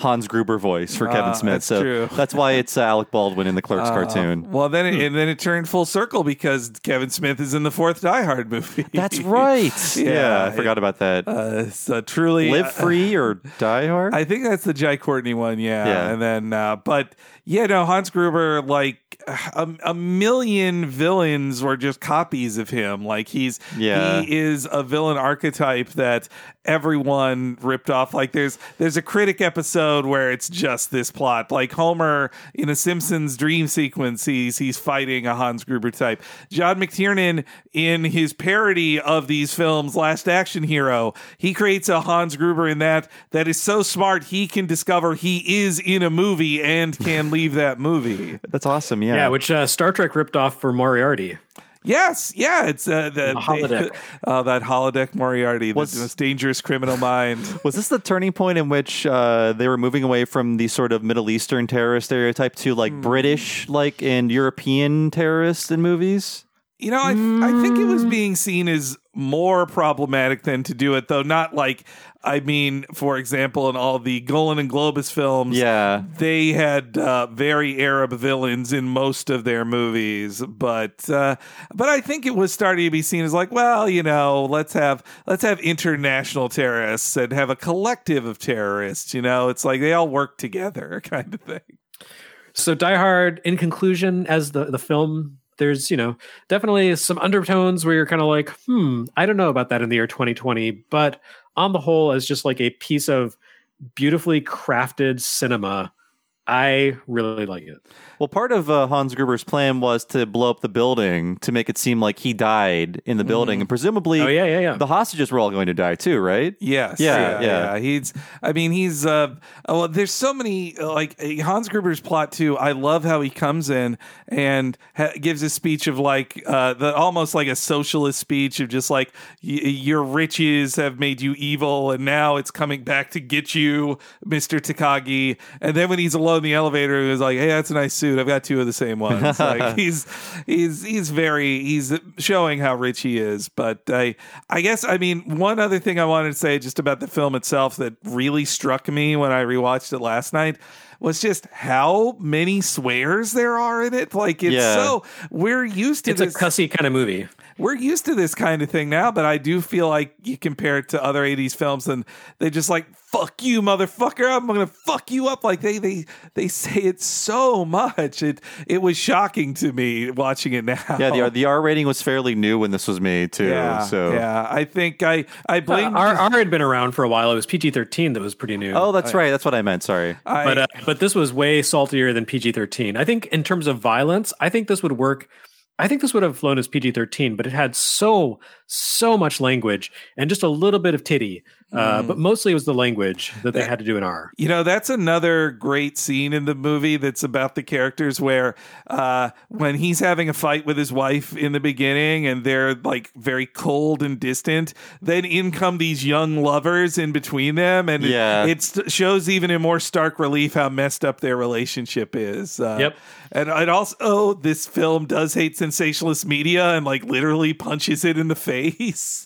Hans Gruber voice for Kevin Smith. That's So true. that's why it's Alec Baldwin in the Clerks cartoon. Well, then it turned full circle because Kevin Smith is in the fourth Die Hard movie. That's right. Yeah, I forgot about that. So truly, Live Free or Die Hard? I think that's the Jai Courtney one. Yeah. And then, but yeah, no, Hans Gruber, like a million villains were just copies of him. Like he is a villain archetype that everyone ripped off. Like there's a critic episode where it's just this plot. Like Homer in a Simpsons dream sequence, he's fighting a Hans Gruber type. John McTiernan in his parody of these films, Last Action Hero, he creates a Hans Gruber in that is so smart he can discover he is in a movie and can leave that movie. That's awesome. Yeah, which Star Trek ripped off for Moriarty. Yes, yeah, it's the holodeck. That holodeck Moriarty, the most dangerous criminal mind. Was this the turning point in which they were moving away from the sort of Middle Eastern terrorist stereotype to like British, like and European terrorists in movies? You know, I think it was being seen as more problematic than to do it, though. Not like, I mean, for example, in all the Golan and Globus films, they had very Arab villains in most of their movies. But I think it was starting to be seen as like, well, you know, let's have international terrorists and have a collective of terrorists. You know, it's like they all work together, kind of thing. So Die Hard, in conclusion, as the film, there's, you know, definitely some undertones where you're kind of like, I don't know about that in the year 2020. But on the whole, as just like a piece of beautifully crafted cinema, I really like it. Well, part of Hans Gruber's plan was to blow up the building to make it seem like he died in the building, and presumably, the hostages were all going to die too, right? Yes. Yeah. He's there's so many like Hans Gruber's plot too. I love how he comes in and gives a speech of like almost like a socialist speech of just like your riches have made you evil, and now it's coming back to get you, Mr. Takagi. And then when he's alone in the elevator, he's like, "Hey, that's a nice suit. I've got two of the same ones." Like he's showing how rich he is. But I guess, I mean, one other thing I wanted to say just about the film itself that really struck me when I rewatched it last night was just how many swears there are in it. Like so we're used to this. It's a cussy kind of movie. We're used to this kind of thing now, but I do feel like you compare it to other 80s films and they just like, fuck you, motherfucker, I'm going to fuck you up. Like they say it so much. It was shocking to me watching it now. Yeah, the R rating was fairly new when this was made too. Yeah, I think I blame... R had been around for a while. It was PG-13 that was pretty new. Oh, that's right. That's what I meant. Sorry. But this was way saltier than PG-13. I think in terms of violence, I think this would work. I think this would have flown as PG-13, but it had so much language and just a little bit of titty. But mostly it was the language that they had to do in R. You know, that's another great scene in the movie that's about the characters where when he's having a fight with his wife in the beginning and they're like very cold and distant, then in come these young lovers in between them. And it shows even in more stark relief how messed up their relationship is. And also, this film does hate sensationalist media and like literally punches it in the face.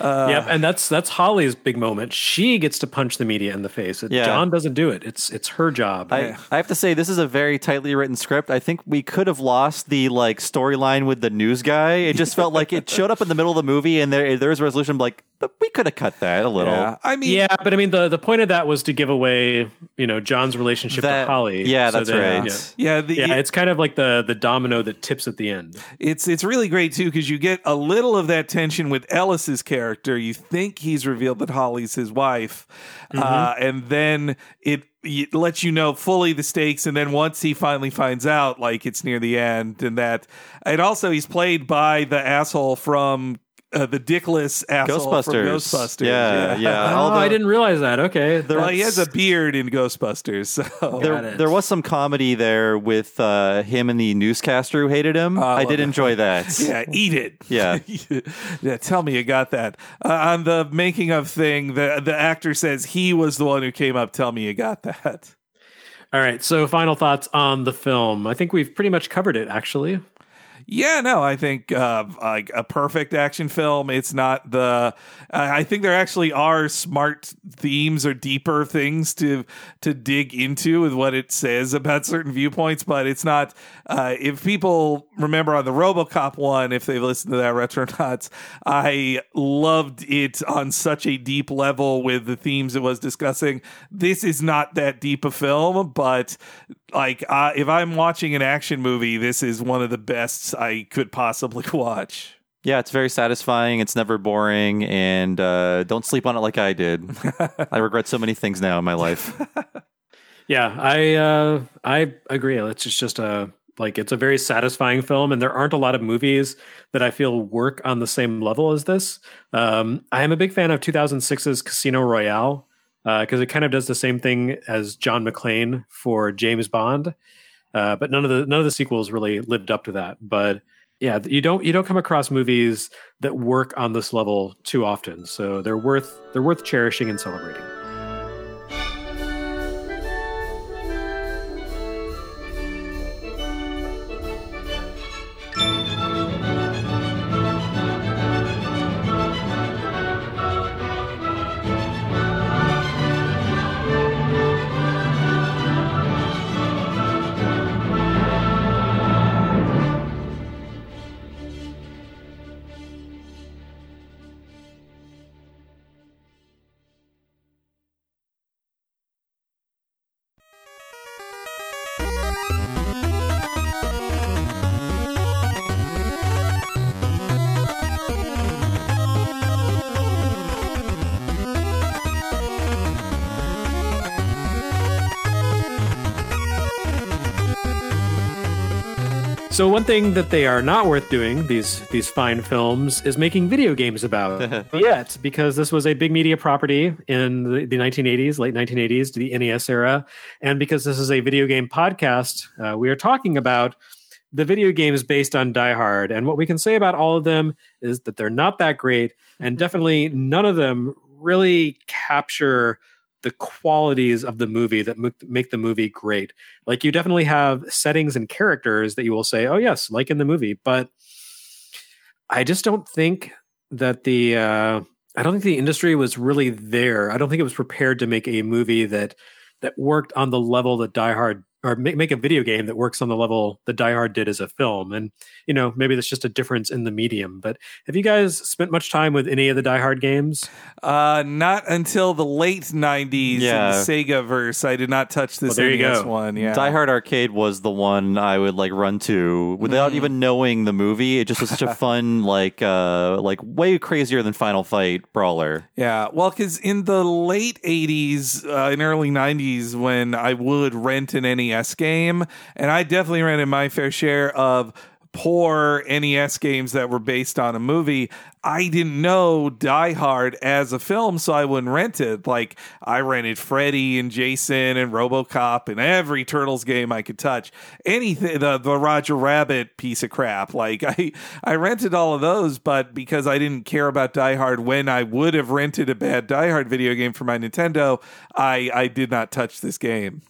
And that's Holly's big moment. She gets to punch the media in the face. John doesn't do it. It's her job. I have to say, this is a very tightly written script. I think we could have lost the like storyline with the news guy. It just felt like it showed up in the middle of the movie, and there's a resolution like, but we could have cut that a little. But I mean, the point of that was to give away, you know, John's relationship to Holly. Yeah, that's right. It's kind of like the domino that tips at the end. It's really great too because you get a little of that tension with Ellis's character. You think he's revealed that Holly's his wife, and then it lets you know fully the stakes. And then once he finally finds out, like it's near the end, and also he's played by the asshole from the dickless asshole from Ghostbusters. Yeah. I didn't realize that. Okay. He has a beard in Ghostbusters. So. There was some comedy there with him and the newscaster who hated him. I did enjoy that. Yeah, eat it. Yeah. Yeah, tell me you got that. On the making of thing, the actor says he was the one who came up. Tell me you got that. All right. So final thoughts on the film. I think we've pretty much covered it, actually. Yeah, no, I think like a perfect action film. It's not the. I think there actually are smart themes or deeper things to dig into with what it says about certain viewpoints, but it's not. If people remember on the RoboCop one, if they've listened to that Retronauts, I loved it on such a deep level with the themes it was discussing. This is not that deep a film, but like if I'm watching an action movie, this is one of the best I could possibly watch. Yeah, it's very satisfying. It's never boring, and don't sleep on it like I did. I regret so many things now in my life. Yeah, I agree. It's just a it's a very satisfying film, and there aren't a lot of movies that I feel work on the same level as this. I am a big fan of 2006's Casino Royale because it kind of does the same thing as John McClane for James Bond, but none of the sequels really lived up to that. But yeah, you don't come across movies that work on this level too often, so they're worth cherishing and celebrating. So one thing that they are not worth doing, these fine films, is making video games about yet, because this was a big media property in the 1980s, late 1980s, to the NES era. And because this is a video game podcast, we are talking about the video games based on Die Hard. And what we can say about all of them is that they're not that great, and definitely none of them really capture the qualities of the movie that make the movie great. Like, you definitely have settings and characters that you will say, oh yes, like in the movie, but I just don't think that I don't think the industry was really there. I don't think it was prepared to make a movie that worked on the level that Die Hard, or make a video game that works on the level that Die Hard did as a film. And, maybe that's just a difference in the medium. But have you guys spent much time with any of the Die Hard games? Not until the late 90s in the Sega verse. I did not touch this NES one. Yeah. Die Hard Arcade was the one I would run to without even knowing the movie. It just was such a fun, way crazier than Final Fight brawler. Yeah. Well, because in the late 80s and early 90s, when I would rent an NES game, and I definitely rented my fair share of poor NES games that were based on a movie, I didn't know Die Hard as a film, so I wouldn't rent it. Like, I rented Freddy and Jason and RoboCop and every Turtles game I could touch. Anything, the Roger Rabbit piece of crap. Like, I rented all of those, but because I didn't care about Die Hard when I would have rented a bad Die Hard video game for my Nintendo, I did not touch this game.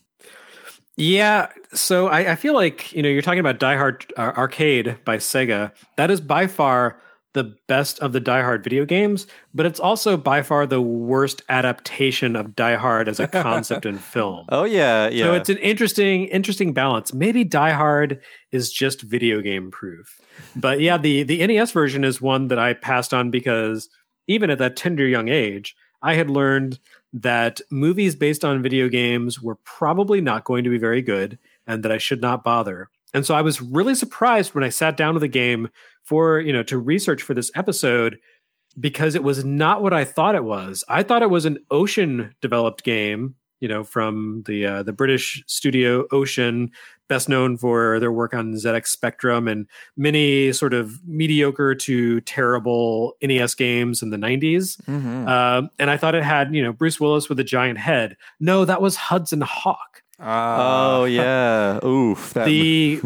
Yeah, so I feel like, you're talking about Die Hard Arcade by Sega. That is by far the best of the Die Hard video games, but it's also by far the worst adaptation of Die Hard as a concept in film. Oh, yeah. So it's an interesting balance. Maybe Die Hard is just video game proof. But yeah, the NES version is one that I passed on because even at that tender young age, I had learned that movies based on video games were probably not going to be very good and that I should not bother. And so I was really surprised when I sat down with the game for, to research for this episode, because it was not what I thought it was. I thought it was an Ocean developed game, from the British studio Ocean, best known for their work on ZX Spectrum and many sort of mediocre to terrible NES games in the 90s. Mm-hmm. And I thought it had, Bruce Willis with a giant head. No, that was Hudson Hawk. Oh, yeah. Oof. The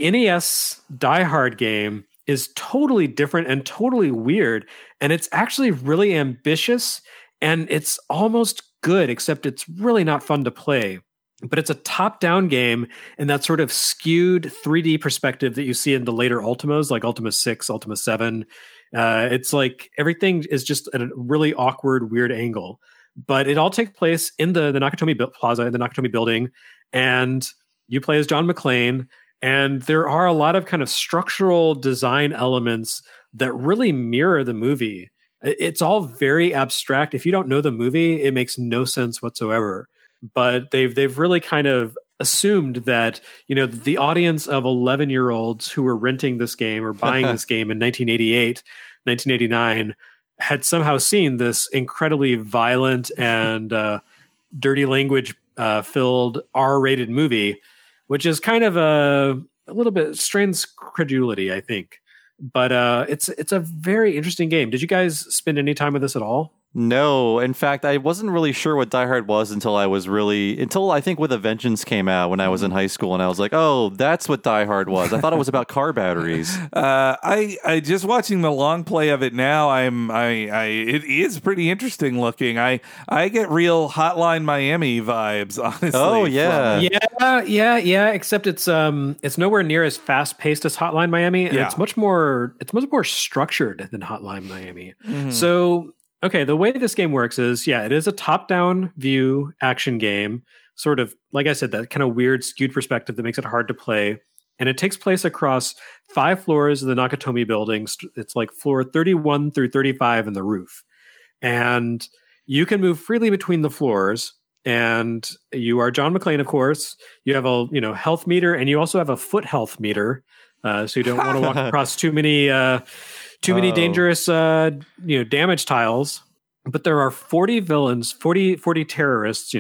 NES Die Hard game is totally different and totally weird. And it's actually really ambitious, and it's almost good, except it's really not fun to play. but it's a top-down game in that sort of skewed 3D perspective that you see in the later Ultimas, like Ultima 6, Ultima 7. It's like everything is just at a really awkward, weird angle. But it all takes place in the Nakatomi Plaza, the Nakatomi building, and you play as John McClane. And there are a lot of kind of structural design elements that really mirror the movie. It's all very abstract. If you don't know the movie, it makes no sense whatsoever. But they've really kind of assumed that, you know, the audience of 11-year-olds who were renting this game or buying this game in 1988, 1989 had somehow seen this incredibly violent and dirty language filled R-rated movie, which is kind of a little bit strains credulity, I think. But it's a very interesting game. Did you guys spend any time with this at all? No, in fact, I wasn't really sure what Die Hard was until I think With a Vengeance came out when I was in high school, and I was like, oh, that's what Die Hard was. I thought it was about car batteries. I just watching the long play of it now. It is pretty interesting looking. I get real Hotline Miami vibes, honestly. Oh yeah, yeah. Except it's nowhere near as fast paced as Hotline Miami, and it's much more structured than Hotline Miami. Mm-hmm. So. Okay, the way this game works is, it is a top-down view action game, sort of, like I said, that kind of weird skewed perspective that makes it hard to play. And it takes place across 5 floors of the Nakatomi building. It's like floor 31 through 35 in the roof. And you can move freely between the floors. And you are John McClane, of course. You have a health meter, and you also have a foot health meter. So you don't want to walk across too many dangerous damage tiles. But there are 40 villains, 40 terrorists,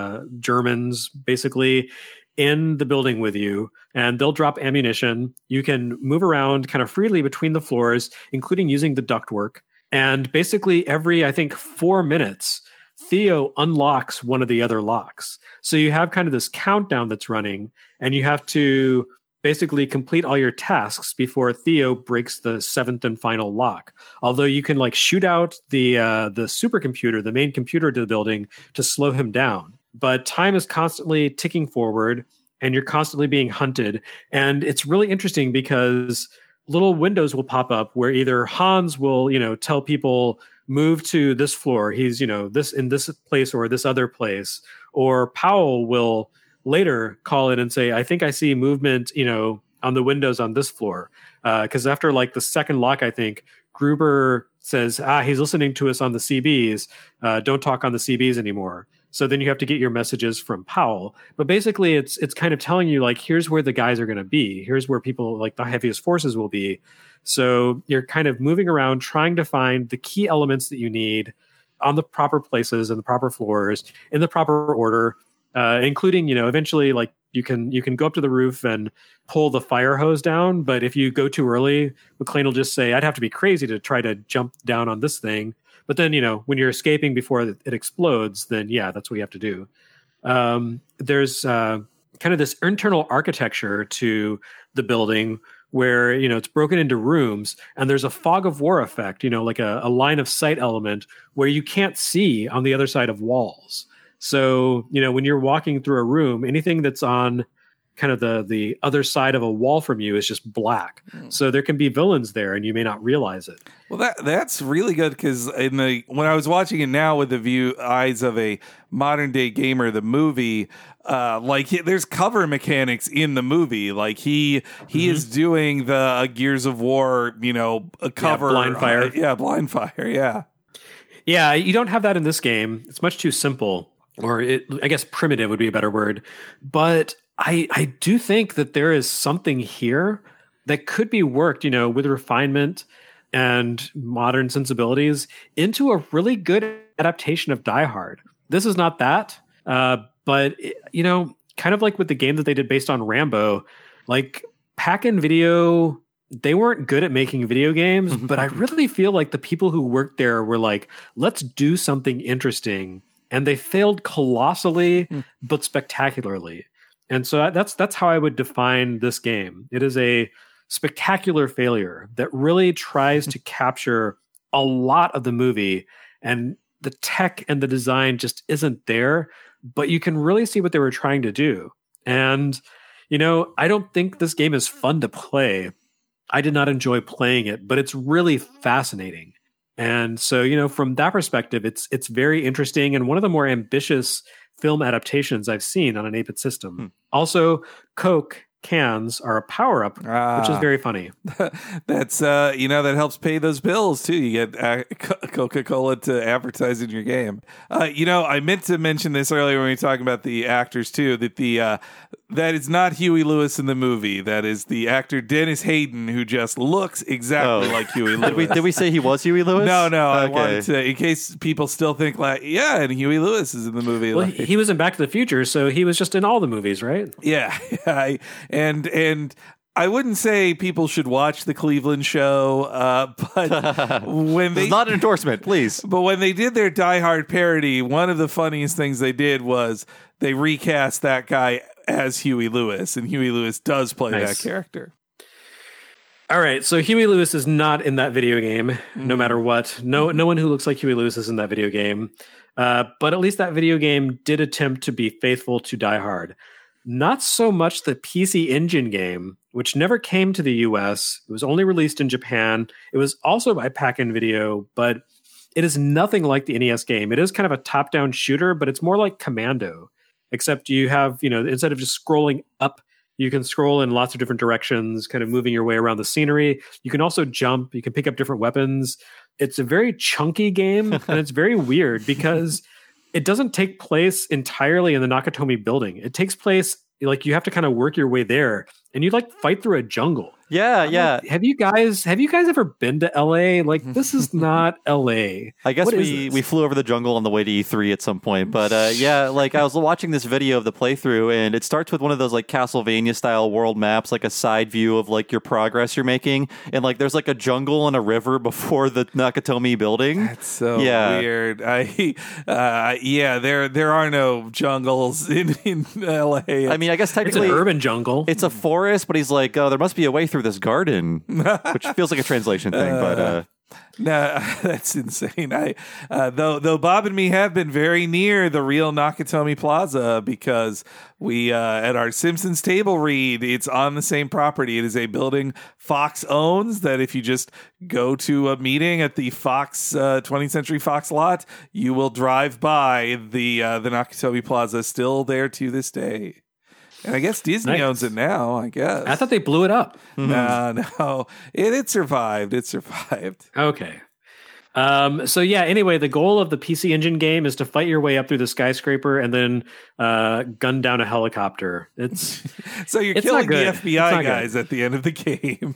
Germans basically in the building with you, and they'll drop ammunition. You can move around kind of freely between the floors, including using the ductwork. And basically every, I think, 4 minutes, Theo unlocks one of the other locks. So you have kind of this countdown that's running, and you have to basically complete all your tasks before Theo breaks the 7th and final lock. Although you can shoot out the supercomputer, the main computer to the building, to slow him down. But time is constantly ticking forward, and you're constantly being hunted. And it's really interesting because little windows will pop up where either Hans will, tell people, move to this floor. He's, this in this place or this other place. Or Powell will later call in and say, I think I see movement, on the windows on this floor. Because after the second lock, I think, Gruber says, he's listening to us on the CBs. Don't talk on the CBs anymore. So then you have to get your messages from Powell. But basically, it's kind of telling you, here's where the guys are going to be. Here's where people, the heaviest forces will be. So you're kind of moving around, trying to find the key elements that you need on the proper places and the proper floors in the proper order. Including, eventually, you can go up to the roof and pull the fire hose down. But if you go too early, McClane will just say, I'd have to be crazy to try to jump down on this thing. But then, when you're escaping before it explodes, then, that's what you have to do. There's kind of this internal architecture to the building where, it's broken into rooms, and there's a fog of war effect, like a line of sight element where you can't see on the other side of walls. So, when you're walking through a room, anything that's on kind of the other side of a wall from you is just black. So there can be villains there, and you may not realize it. Well, that's really good, because when I was watching it now with the eyes of a modern day gamer, the movie, there's cover mechanics in the movie. He is doing the Gears of War, a cover, blind fire, blind fire, yeah. You don't have that in this game. It's much too simple. Or I guess primitive would be a better word. But I do think that there is something here that could be worked, with refinement and modern sensibilities into a really good adaptation of Die Hard. This is not that, but, kind of like with the game that they did based on Rambo, Pack-In Video, they weren't good at making video games, but I really feel like the people who worked there were let's do something interesting. And they failed colossally, but spectacularly. And so that's how I would define this game. It is a spectacular failure that really tries to capture a lot of the movie and the tech and the design just isn't there, but you can really see what they were trying to do. And, I don't think this game is fun to play. I did not enjoy playing it, but it's really fascinating. And so, from that perspective, it's very interesting and one of the more ambitious film adaptations I've seen on an 8-bit system. Also, Coke cans are a power-up, which is very funny. That's that helps pay those bills too. You get Coca-Cola to advertise in your game. I meant to mention this earlier when we were talking about the actors too, that that is not Huey Lewis in the movie. That is the actor Dennis Hayden, who just looks exactly like Huey Lewis. Did we say he was Huey Lewis? No. Okay. I wanted to, in case people still think and Huey Lewis is in the movie. Well, he was in Back to the Future, so he was just in all the movies, right? Yeah. And I wouldn't say people should watch the Cleveland Show, but when This is not an endorsement, please. But when they did their Die Hard parody, one of the funniest things they did was they recast that guy as Huey Lewis, and Huey Lewis does play that character. All right, so Huey Lewis is not in that video game, no matter what. No one who looks like Huey Lewis is in that video game. But at least that video game did attempt to be faithful to Die Hard. Not so much the PC Engine game, which never came to the US. It was only released in Japan. It was also by Pack-In Video, but it is nothing like the NES game. It is kind of a top-down shooter, but it's more like Commando, except you have, instead of just scrolling up, you can scroll in lots of different directions, kind of moving your way around the scenery. You can also jump. You can pick up different weapons. It's a very chunky game, and it's very weird because it doesn't take place entirely in the Nakatomi building. It takes place, you have to kind of work your way there, and you fight through a jungle. Yeah. Have you guys ever been to LA? This is not LA. I guess we flew over the jungle on the way to E3 at some point. But I was watching this video of the playthrough, and it starts with one of those Castlevania style world maps, a side view of your progress you're making. And there's a jungle and a river before the Nakatomi building. That's so weird. There are no jungles in LA. I mean, I guess technically it's an urban jungle. It's a forest, but he's there must be a way through this garden, which feels like a translation thing, but no, that's insane. Though Bob and me have been very near the real Nakatomi Plaza because we at our Simpsons table read, it's on the same property. It is a building Fox owns that if you just go to a meeting at the Fox 20th Century Fox lot, you will drive by the Nakatomi Plaza, still there to this day. And I guess Disney owns it now, I guess. I thought they blew it up. No. It survived. Okay. Anyway, the goal of the PC Engine game is to fight your way up through the skyscraper and then gun down a helicopter. So you're killing the FBI guys at the end of the game.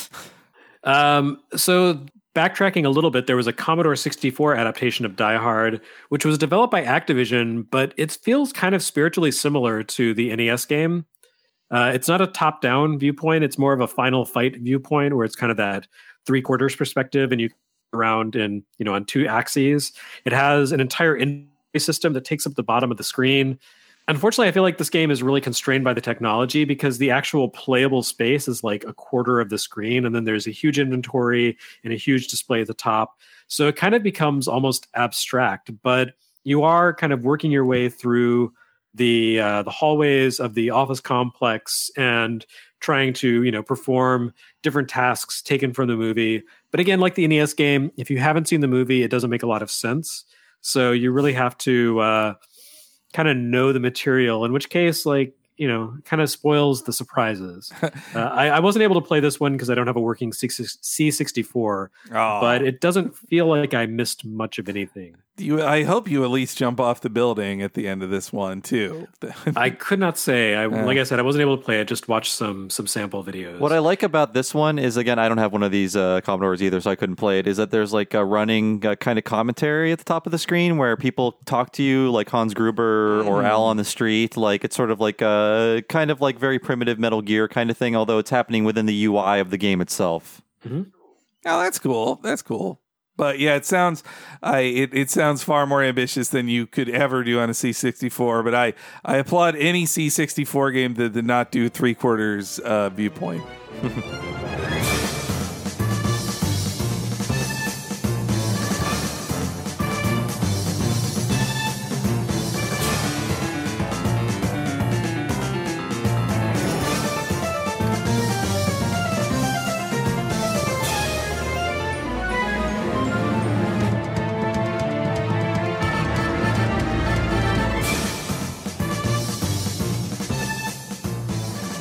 So backtracking a little bit, there was a Commodore 64 adaptation of Die Hard, which was developed by Activision, but it feels kind of spiritually similar to the NES game. It's not a top-down viewpoint. It's more of a final fight viewpoint where it's kind of that 3/4 perspective and you around in, on 2 axes. It has an entire inventory system that takes up the bottom of the screen. Unfortunately, I feel like this game is really constrained by the technology because the actual playable space is 1/4 of the screen, and then there's a huge inventory and a huge display at the top. So it kind of becomes almost abstract, but you are kind of working your way through the hallways of the office complex and trying to perform different tasks taken from the movie. But again, like the NES game, if you haven't seen the movie, it doesn't make a lot of sense. So you really have to kind of know the material, in which case, kind of spoils the surprises. I wasn't able to play this one because I don't have a working C64, but it doesn't feel like I missed much of anything. I hope you at least jump off the building at the end of this one too. I could not say. Like I said, I wasn't able to play it. Just watched some sample videos. What I like about this one is, again, I don't have one of these Commodores either, so I couldn't play it. Is that there's a running kind of commentary at the top of the screen where people talk to you, like Hans Gruber or Al on the street. It's sort of a kind of very primitive Metal Gear kind of thing, although it's happening within the UI of the game itself. Mm-hmm. Oh, that's cool. That's cool. But yeah, it sounds it sounds far more ambitious than you could ever do on a C64. But I applaud any C64 game that did not do 3/4 viewpoint.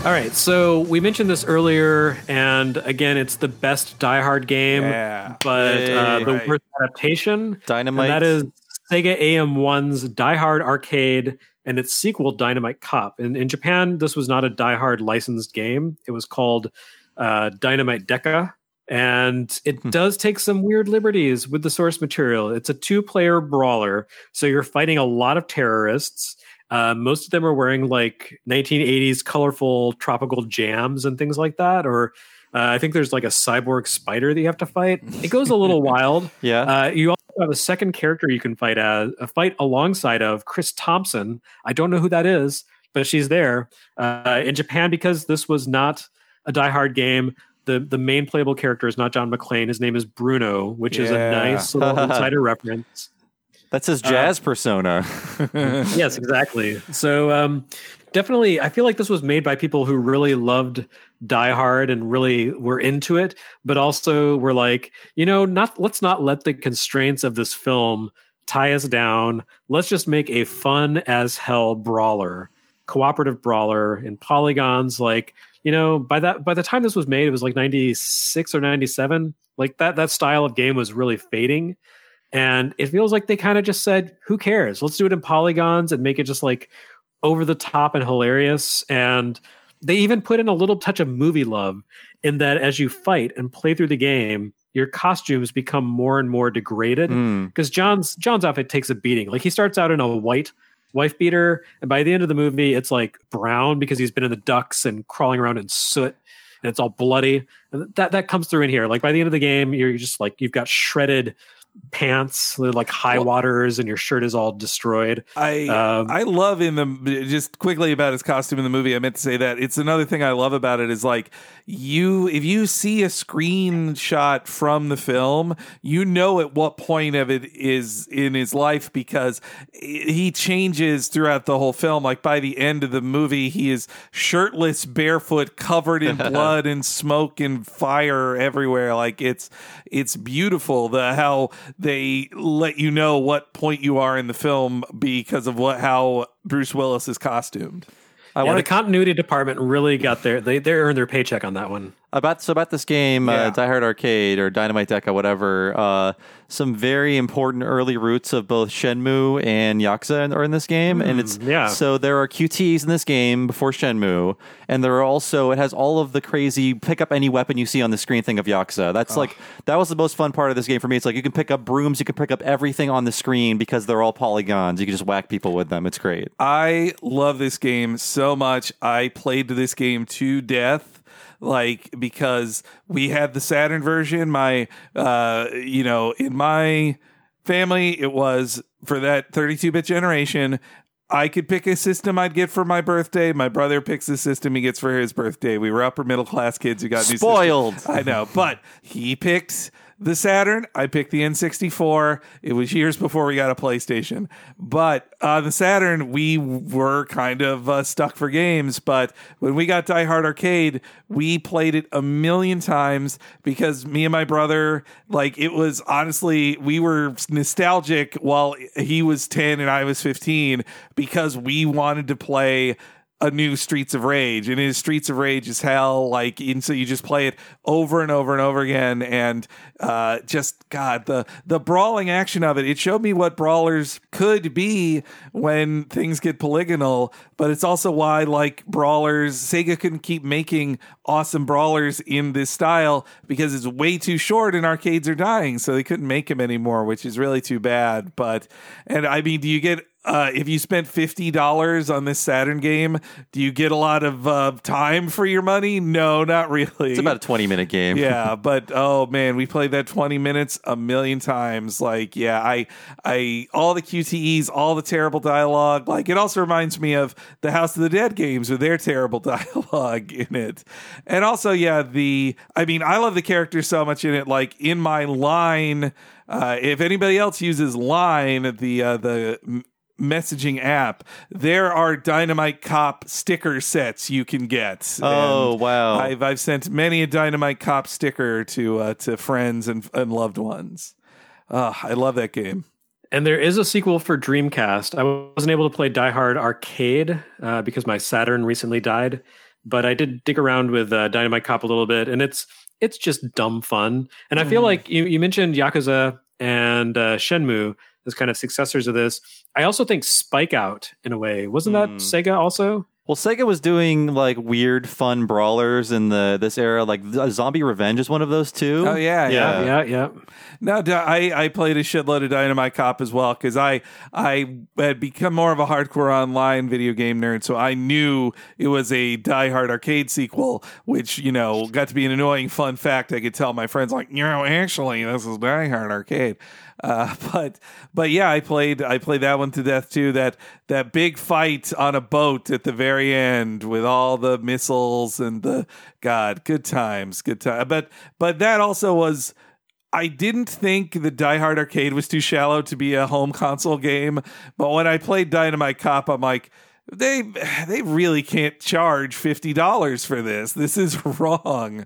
All right, so we mentioned this earlier, and again, it's the best Die Hard game, but the worst adaptation, Dynamite. and that is Sega AM1's Die Hard Arcade and its sequel, Dynamite Cop. In Japan, this was not a Die Hard licensed game. It was called Dynamite Deca, and it does take some weird liberties with the source material. It's a 2-player brawler, so you're fighting a lot of terrorists. Most of them are wearing like 1980s colorful tropical jams and things like that. Or I think there's like a cyborg spider that you have to fight. It goes a little wild. Yeah. You also have a second character you can fight alongside of Chris Thompson. I don't know who that is, but she's there. In Japan, because this was not a Die Hard game, the main playable character is not John McClane. His name is Bruno, which is a nice little insider reference. That's his jazz persona. Yes, exactly. So definitely, I feel like this was made by people who really loved Die Hard and really were into it, but also were like, let's not let the constraints of this film tie us down. Let's just make a fun as hell brawler, cooperative brawler in polygons. Like, by the time this was made, it was like 96 or 97. Like that style of game was really fading. And it feels like they kind of just said, who cares? Let's do it in polygons and make it just like over the top and hilarious. And they even put in a little touch of movie love in that as you fight and play through the game, your costumes become more and more degraded because John's outfit takes a beating. Like he starts out in a white wife beater, and by the end of the movie, it's like brown because he's been in the ducks and crawling around in soot. And it's all bloody. And that comes through in here. Like by the end of the game, you're just like, you've got shredded pants, they're like high waters, and your shirt is all destroyed. I love just quickly about his costume in the movie. I meant to say that it's another thing I love about it is like if you see a screenshot from the film, at what point of it is in his life because he changes throughout the whole film. Like by the end of the movie, he is shirtless, barefoot, covered in blood and smoke and fire everywhere. Like it's beautiful how they let you know what point you are in the film because of how Bruce Willis is costumed. The continuity department really got they earned their paycheck on that one. About this game, Die Hard Arcade or Dynamite Deca, whatever. Some very important early roots of both Shenmue and Yakuza are in this game, and so there are QTEs in this game before Shenmue, and there are also it has all of the crazy pick up any weapon you see on the screen thing of Yakuza. That's that was the most fun part of this game for me. It's like you can pick up brooms, you can pick up everything on the screen because they're all polygons. You can just whack people with them. It's great. I love this game so much. I played this game to death. Because we had the Saturn version, in my family, it was for that 32-bit generation. I could pick a system I'd get for my birthday. My brother picks the system he gets for his birthday. We were upper middle class kids who got spoiled. New systems. I know, but he picked the Saturn. I picked the N64. It was years before we got a PlayStation. But on the Saturn, we were kind of stuck for games. But when we got Die Hard Arcade, we played it a million times because me and my brother, it was honestly, we were nostalgic while he was 10 and I was 15 because we wanted to play a new Streets of Rage, and his Streets of Rage is hell. And so you just play it over and over and over again, and the brawling action of it. It showed me what brawlers could be when things get polygonal, but it's also why brawlers, Sega couldn't keep making awesome brawlers in this style because it's way too short and arcades are dying, so they couldn't make them anymore, which is really too bad. Do you get if you spent $50 on this Saturn game, do you get a lot of time for your money? No, not really. It's about a 20-minute game. Yeah, but oh man, we played that 20 minutes a million times. I all the QTEs, all the terrible dialogue. It also reminds me of the House of the Dead games with their terrible dialogue in it. And also, I love the characters so much in it. In my Line, if anybody else uses Line, the messaging app, there are Dynamite Cop sticker sets you can get. Oh, and wow. I've sent many a Dynamite Cop sticker to friends and loved ones. I love that game. And there is a sequel for Dreamcast. I wasn't able to play Die Hard Arcade because my Saturn recently died. but I did dig around with Dynamite Cop a little bit, and it's just dumb fun. And I feel like you mentioned Yakuza and Shenmue as kind of successors of this. I also think Spike Out, in a way, wasn't that Sega also? Well, Sega was doing like weird, fun brawlers in this era. Like Zombie Revenge is one of those too. Oh yeah. No, I played a shitload of Dynamite Cop as well because I had become more of a hardcore online video game nerd, so I knew it was a Die Hard arcade sequel, which got to be an annoying fun fact. I could tell my friends like, actually, this is Die Hard arcade. But yeah, I played that one to death too. That big fight on a boat at the very end with all the missiles and good times. But that also was. I didn't think the Die Hard arcade was too shallow to be a home console game, but when I played Dynamite Cop, I'm like, they really can't charge $50 for this. This is wrong.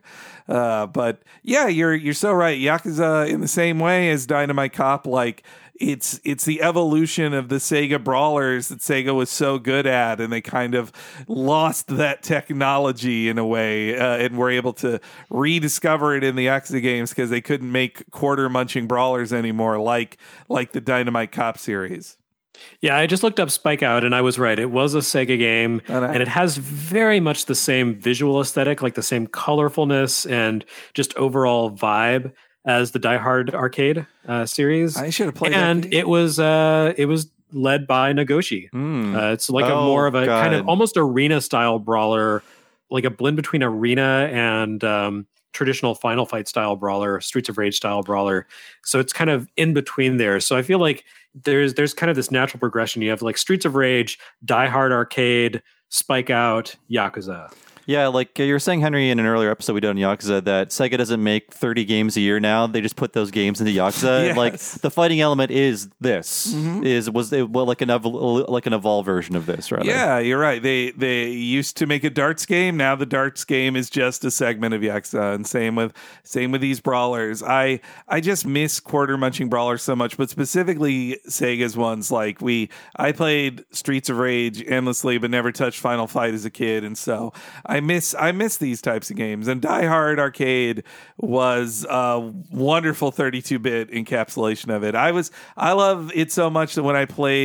But yeah, you're so right. Yakuza, in the same way as Dynamite Cop, like it's the evolution of the Sega brawlers that Sega was so good at, and they kind of lost that technology in a way, and were able to rediscover it in the Yakuza games because they couldn't make quarter munching brawlers anymore, like the Dynamite Cop series. Yeah, I just looked up Spike Out, and I was right. It was a Sega game, and it has very much the same visual aesthetic, like the same colorfulness and just overall vibe as the Die Hard arcade series. I should have played and that. It was led by Nagoshi. It's like more of a kind of almost arena style brawler, like a blend between arena and traditional Final Fight style brawler, Streets of Rage style brawler. So it's kind of in between there. So I feel like there's kind of this natural progression. You have like Streets of Rage, Die Hard arcade, Spike Out, Yakuza. Yeah, like you were saying, Henry, in an earlier episode we did on Yakuza, that Sega doesn't make 30 games a year now. They just put those games into Yakuza. Yes. Like the fighting element is this. Was like an evolved version of this, rather. Yeah, you're right. They used to make a darts game. Now the darts game is just a segment of Yakuza, and same with these brawlers. I just miss quarter munching brawlers so much, but specifically Sega's ones. Like I played Streets of Rage endlessly, but never touched Final Fight as a kid, and so I miss these types of games. And Die Hard Arcade was a wonderful 32-bit encapsulation of it. I love it so much that when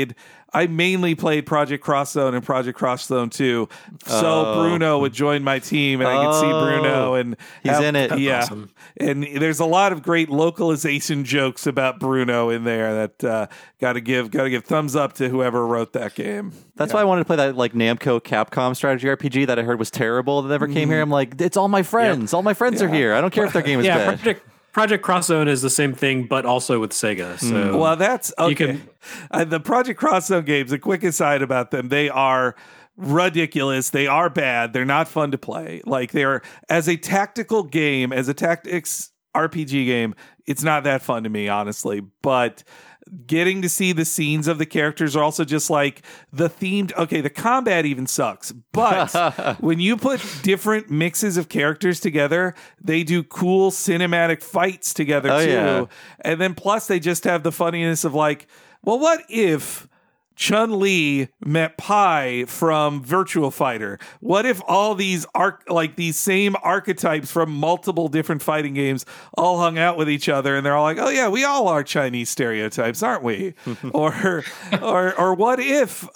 I mainly played Project Cross Zone and Project Cross Zone 2. So Bruno would join my team, and I could see Bruno, and he's in it. Yeah, awesome. And there's a lot of great localization jokes about Bruno in there that got to give thumbs up to whoever wrote that game. That's why I wanted to play that like Namco Capcom strategy RPG that I heard was terrible that never came here. I'm like, it's all my friends. All my friends are here. I don't care if their game is bad. Project Cross Zone is the same thing, but also with Sega. So well, that's okay. The Project Cross Zone games, a quick aside about them, they are ridiculous. They are bad. They're not fun to play. Like they're, as a tactical game, as a tactics RPG game, it's not that fun to me, honestly. But getting to see the scenes of the characters are also just like the themed. Okay, the combat even sucks, but when you put different mixes of characters together, they do cool cinematic fights together too. Yeah. And then plus they just have the funniness of like, well, what if Chun-Li met Pai from Virtua Fighter? What if all these these same archetypes from multiple different fighting games all hung out with each other, and they're all like, "Oh yeah, we all are Chinese stereotypes, aren't we?" or what if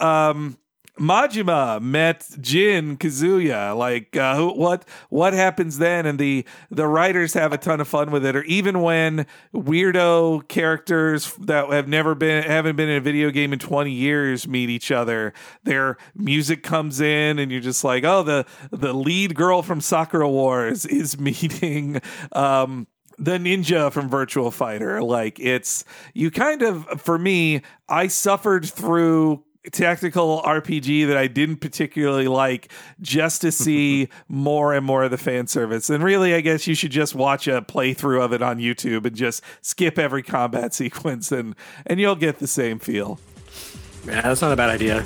Majima met Jin Kazuya? Like, what happens then? And the writers have a ton of fun with it. Or even when weirdo characters that haven't been in a video game in 20 years meet each other, their music comes in, and you're just like, oh, the lead girl from Sakura Wars is meeting the ninja from Virtua Fighter. Like, it's, you kind of, for me, I suffered through tactical RPG that I didn't particularly like just to see more and more of the fan service. And really, I guess you should just watch a playthrough of it on YouTube and just skip every combat sequence, and you'll get the same feel. Yeah, that's not a bad idea.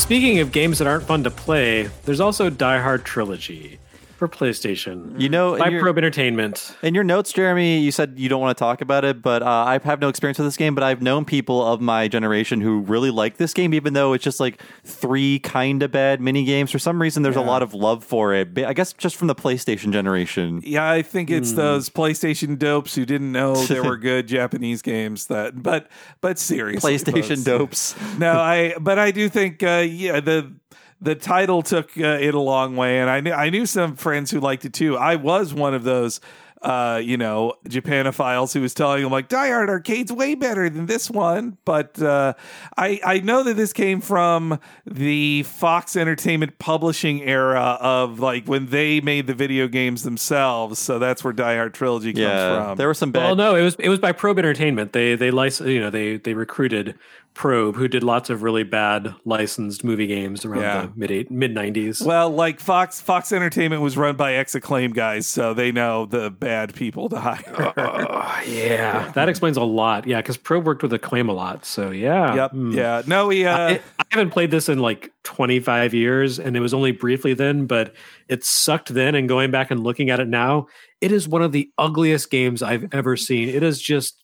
speaking of games that aren't fun to play, there's also Die Hard Trilogy for PlayStation. You know, by Probe Entertainment. In your notes, Jeremy, you said you don't want to talk about it, but I have no experience with this game, but I've known people of my generation who really like this game, even though it's just like 3 kind of bad mini games. For some reason, there's a lot of love for it. I guess just from the PlayStation generation. Yeah, I think it's those PlayStation dopes who didn't know there were good Japanese games but seriously. PlayStation dopes. No, I do think, the title took it a long way, and I knew some friends who liked it too. I was one of those, Japanophiles who was telling them like Die Hard Arcade's way better than this one. But I know that this came from the Fox Entertainment publishing era of like when they made the video games themselves. So that's where Die Hard Trilogy comes from. There were some bad. Well, no, it was by Probe Entertainment. They they recruited Probe, who did lots of really bad licensed movie games around the mid 90s. Well, like Fox Entertainment was run by ex-Acclaim guys, so they know the bad people to hire. Yeah, that explains a lot. Yeah, because Probe worked with Acclaim a lot. So yeah. Yep. Yeah. No, I haven't played this in like 25 years, and it was only briefly then, but it sucked then. And going back and looking at it now, it is one of the ugliest games I've ever seen. It is just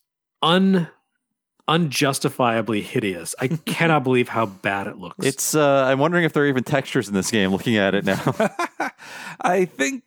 unjustifiably hideous. I cannot believe how bad it looks. It's I'm wondering if there are even textures in this game looking at it now. I think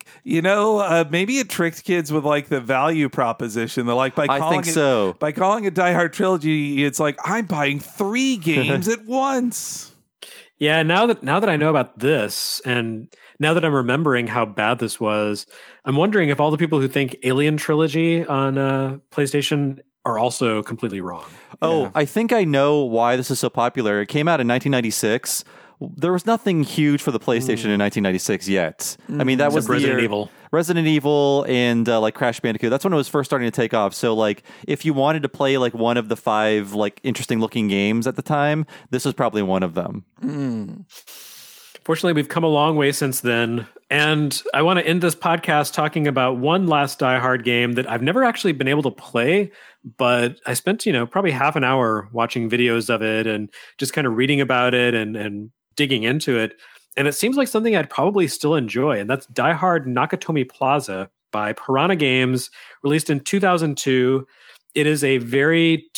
maybe it tricked kids with like the value proposition. They're like by calling it Die Hard Trilogy, it's like I'm buying 3 games at once. Yeah, now that I know about this, and now that I'm remembering how bad this was, I'm wondering if all the people who think Alien Trilogy on PlayStation are also completely wrong. Oh, Yeah. I think I know why this is so popular. It came out in 1996. There was nothing huge for the PlayStation in 1996 yet. I mean, that was the Resident year, Evil. Resident Evil and like Crash Bandicoot. That's when it was first starting to take off. So like if you wanted to play like one of the 5 like interesting looking games at the time, this was probably one of them. Fortunately, we've come a long way since then. And I want to end this podcast talking about one last Die Hard game that I've never actually been able to play, but I spent, probably half an hour watching videos of it and just kind of reading about it and digging into it. And it seems like something I'd probably still enjoy. And that's Die Hard Nakatomi Plaza by Piranha Games, released in 2002. It is a very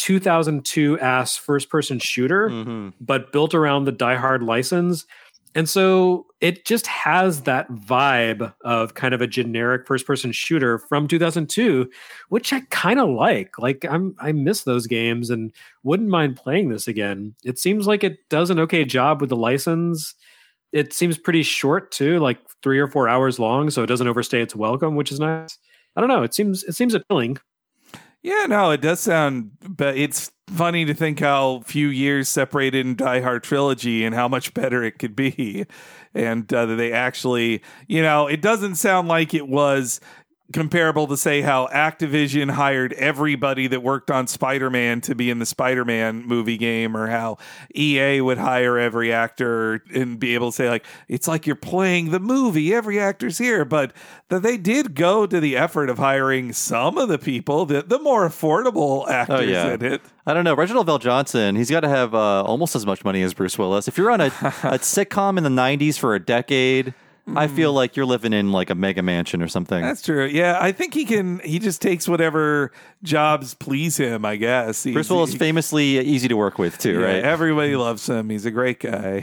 2002-ass first-person shooter, but built around the Die Hard license. And so it just has that vibe of kind of a generic first-person shooter from 2002, which I kind of like. Like I miss those games and wouldn't mind playing this again. It seems like it does an okay job with the license. It seems pretty short too, like 3 or 4 hours long, so it doesn't overstay its welcome, which is nice. I don't know. It seems appealing. Yeah, no, it does sound, but it's funny to think how few years separated in Die Hard Trilogy and how much better it could be. And that they actually, it doesn't sound like it was comparable to say how Activision hired everybody that worked on Spider-Man to be in the Spider-Man movie game, or how EA would hire every actor and be able to say like, it's like you're playing the movie, every actor's here. But that they did go to the effort of hiring some of the people, the more affordable actors in it. I don't know. Reginald Val Johnson, he's got to have almost as much money as Bruce Willis. If you're on a sitcom in the 90s for a decade, I feel like you're living in like a mega mansion or something. That's true. Yeah, I think he just takes whatever jobs please him, I guess. Bruce Willis famously easy to work with too, right? Everybody loves him. He's a great guy.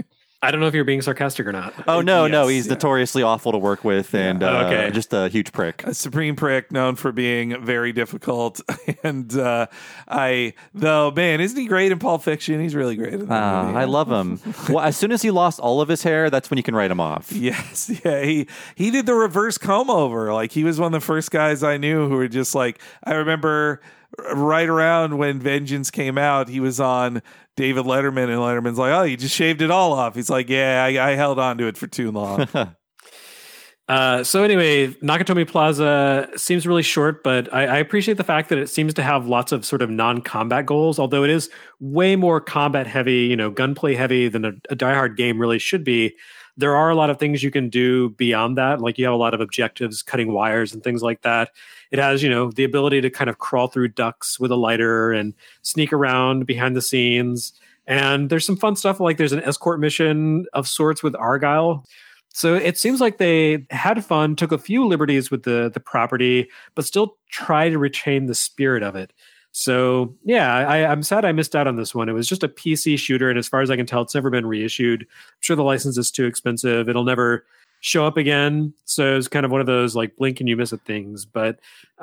I don't know if you're being sarcastic or not. Oh, no, he's notoriously awful to work with and just a huge prick. A supreme prick known for being very difficult. And man, isn't he great in Pulp Fiction? He's really great in that movie. I love him. Well, as soon as he lost all of his hair, that's when you can write him off. Yes. Yeah. He did the reverse comb over. Like he was one of the first guys I knew who were just like, I remember right around when Vengeance came out, he was on David Letterman, and Letterman's like, oh, you just shaved it all off. He's like, yeah, I held on to it for too long. So anyway, Nakatomi Plaza seems really short, but I appreciate the fact that it seems to have lots of sort of non-combat goals, although it is way more combat heavy, gunplay heavy than a Die Hard game really should be. There are a lot of things you can do beyond that. Like you have a lot of objectives, cutting wires and things like that. It has, the ability to kind of crawl through ducts with a lighter and sneak around behind the scenes. And there's some fun stuff, like there's an escort mission of sorts with Argyle. So it seems like they had fun, took a few liberties with the property, but still try to retain the spirit of it. So yeah, I'm sad I missed out on this one. It was just a PC shooter, and as far as I can tell, it's never been reissued. I'm sure the license is too expensive. It'll never show up again. So it's kind of one of those like blink and you miss it things. But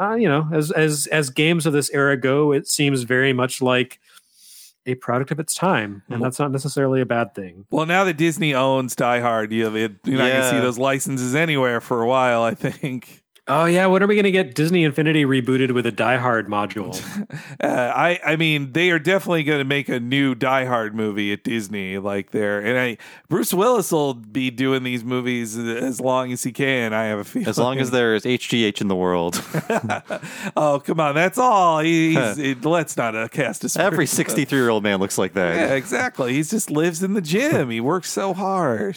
as games of this era go, it seems very much like a product of its time, and that's not necessarily a bad thing. Well, now that Disney owns Die Hard, you're not going to see those licenses anywhere for a while, I think. Oh yeah, when are we going to get Disney Infinity rebooted with a Die Hard module? I mean, they are definitely going to make a new Die Hard movie at Disney, Bruce Willis will be doing these movies as long as he can. I have a feeling, as long as there is HGH in the world. Oh come on, that's all. Let's not cast a every 63-year-old man looks like that. Yeah, exactly. He just lives in the gym. He works so hard.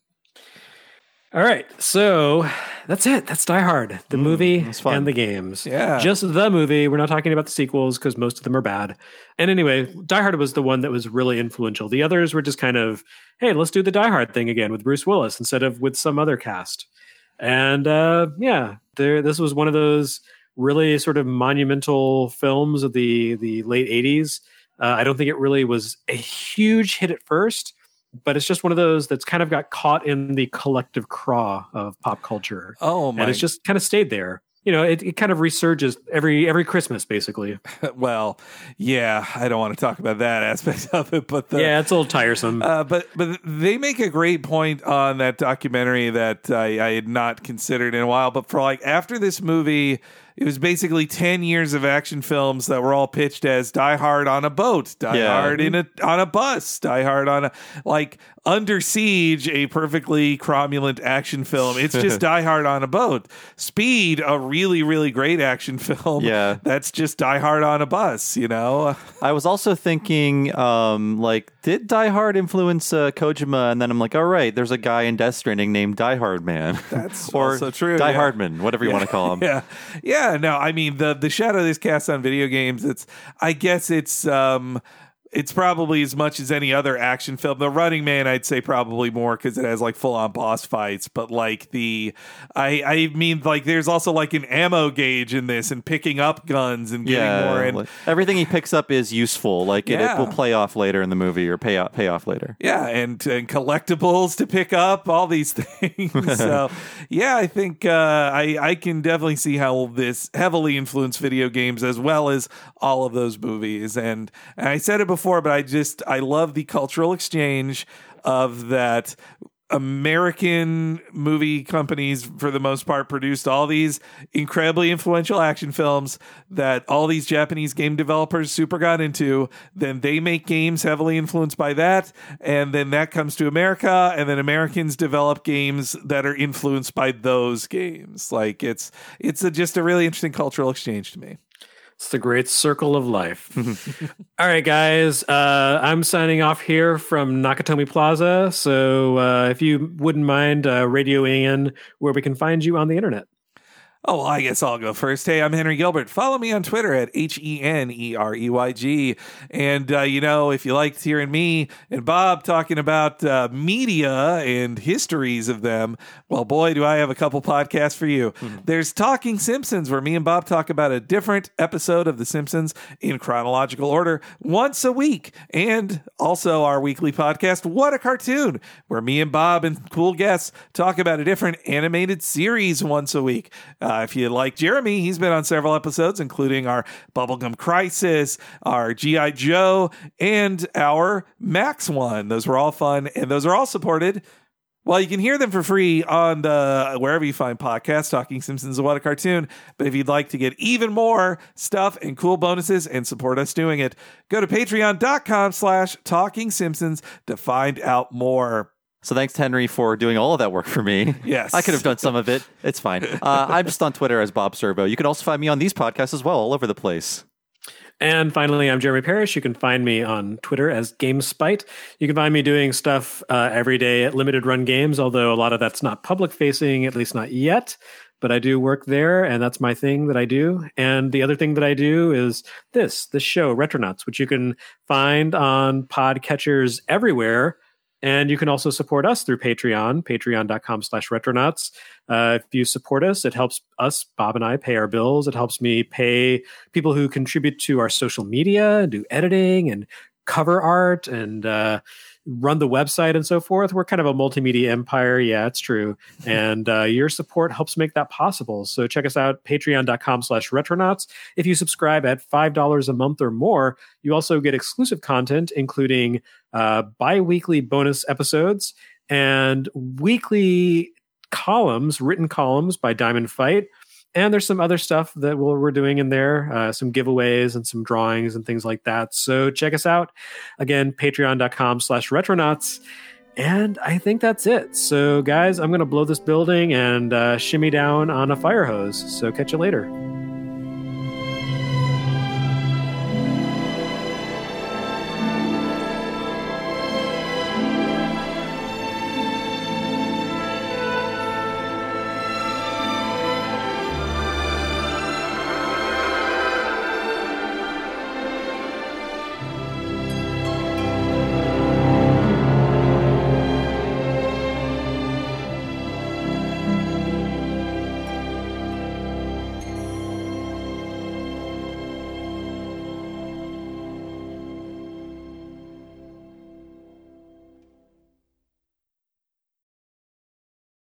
All right, so that's it. That's Die Hard, the movie and the games. Yeah. Just the movie. We're not talking about the sequels because most of them are bad. And anyway, Die Hard was the one that was really influential. The others were just kind of, hey, let's do the Die Hard thing again with Bruce Willis instead of with some other cast. And this was one of those really sort of monumental films of the late 80s. I don't think it really was a huge hit at first, but it's just one of those that's kind of got caught in the collective craw of pop culture. Oh my! And it's just kind of stayed there. It kind of resurges every Christmas, basically. Well, yeah, I don't want to talk about that aspect of it, but yeah, it's a little tiresome. But they make a great point on that documentary that I had not considered in a while. But for after this movie, it was basically 10 years of action films that were all pitched as Die Hard on a boat, Die Hard on a bus, Die Hard on Under Siege, a perfectly cromulent action film. It's just Die Hard on a boat. Speed, a really, really great action film. Yeah. That's just Die Hard on a bus, I was also thinking, did Die Hard influence Kojima? And then I'm like, all right, there's a guy in Death Stranding named Die Hard Man. That's or also true. Die Hardman, whatever you want to call him. Yeah. Yeah, no, I mean, the shadow this casts on video games, it's probably as much as any other action film. The Running Man, I'd say probably more because it has full-on boss fights. But there's also an ammo gauge in this and picking up guns and getting more. And everything he picks up is useful. It will play off later in the movie or pay off later. Yeah, and collectibles to pick up, all these things. So yeah, I think I can definitely see how this heavily influenced video games as well as all of those movies. And I said it before, but I love the cultural exchange of that. American movie companies, for the most part, produced all these incredibly influential action films that all these Japanese game developers super got into. Then they make games heavily influenced by that, and then that comes to America, and then Americans develop games that are influenced by those games. It's just a really interesting cultural exchange to me. It's the great circle of life. All right, guys. I'm signing off here from Nakatomi Plaza. So if you wouldn't mind radioing in where we can find you on the internet. Oh, well, I guess I'll go first. Hey, I'm Henry Gilbert. Follow me on Twitter at HENEREYG. And, if you liked hearing me and Bob talking about media and histories of them, well, boy, do I have a couple podcasts for you. Mm-hmm. There's Talking Simpsons, where me and Bob talk about a different episode of The Simpsons in chronological order once a week. And also our weekly podcast, What a Cartoon, where me and Bob and cool guests talk about a different animated series once a week. If you like Jeremy, he's been on several episodes, including our Bubblegum Crisis, our G.I. Joe, and our Max one. Those were all fun, and those are all supported. Well, you can hear them for free on wherever you find podcasts, Talking Simpsons and What a Cartoon. But if you'd like to get even more stuff and cool bonuses and support us doing it, go to patreon.com/Talking Simpsons to find out more. So thanks, Henry, for doing all of that work for me. Yes. I could have done some of it. It's fine. I'm just on Twitter as Bob Servo. You can also find me on these podcasts as well, all over the place. And finally, I'm Jeremy Parrish. You can find me on Twitter as GameSpite. You can find me doing stuff every day at Limited Run Games, although a lot of that's not public facing, at least not yet. but I do work there, and that's my thing that I do. And the other thing that I do is this show, Retronauts, which you can find on podcatchers everywhere. And you can also support us through Patreon, patreon.com/retronauts. If you support us, it helps us, Bob and I, pay our bills. It helps me pay people who contribute to our social media, do editing and cover art, and run the website and so forth. We're kind of a multimedia empire. Yeah, it's true. And your support helps make that possible. So check us out, patreon.com/retronauts. If you subscribe at $5 a month or more, you also get exclusive content, including bi-weekly bonus episodes and weekly columns, written columns by Diamond Fight. And there's some other stuff that we're doing in there, some giveaways and some drawings and things like that. So check us out. Again, patreon.com/retronauts. And I think that's it. So guys, I'm going to blow this building and shimmy down on a fire hose. So catch you later.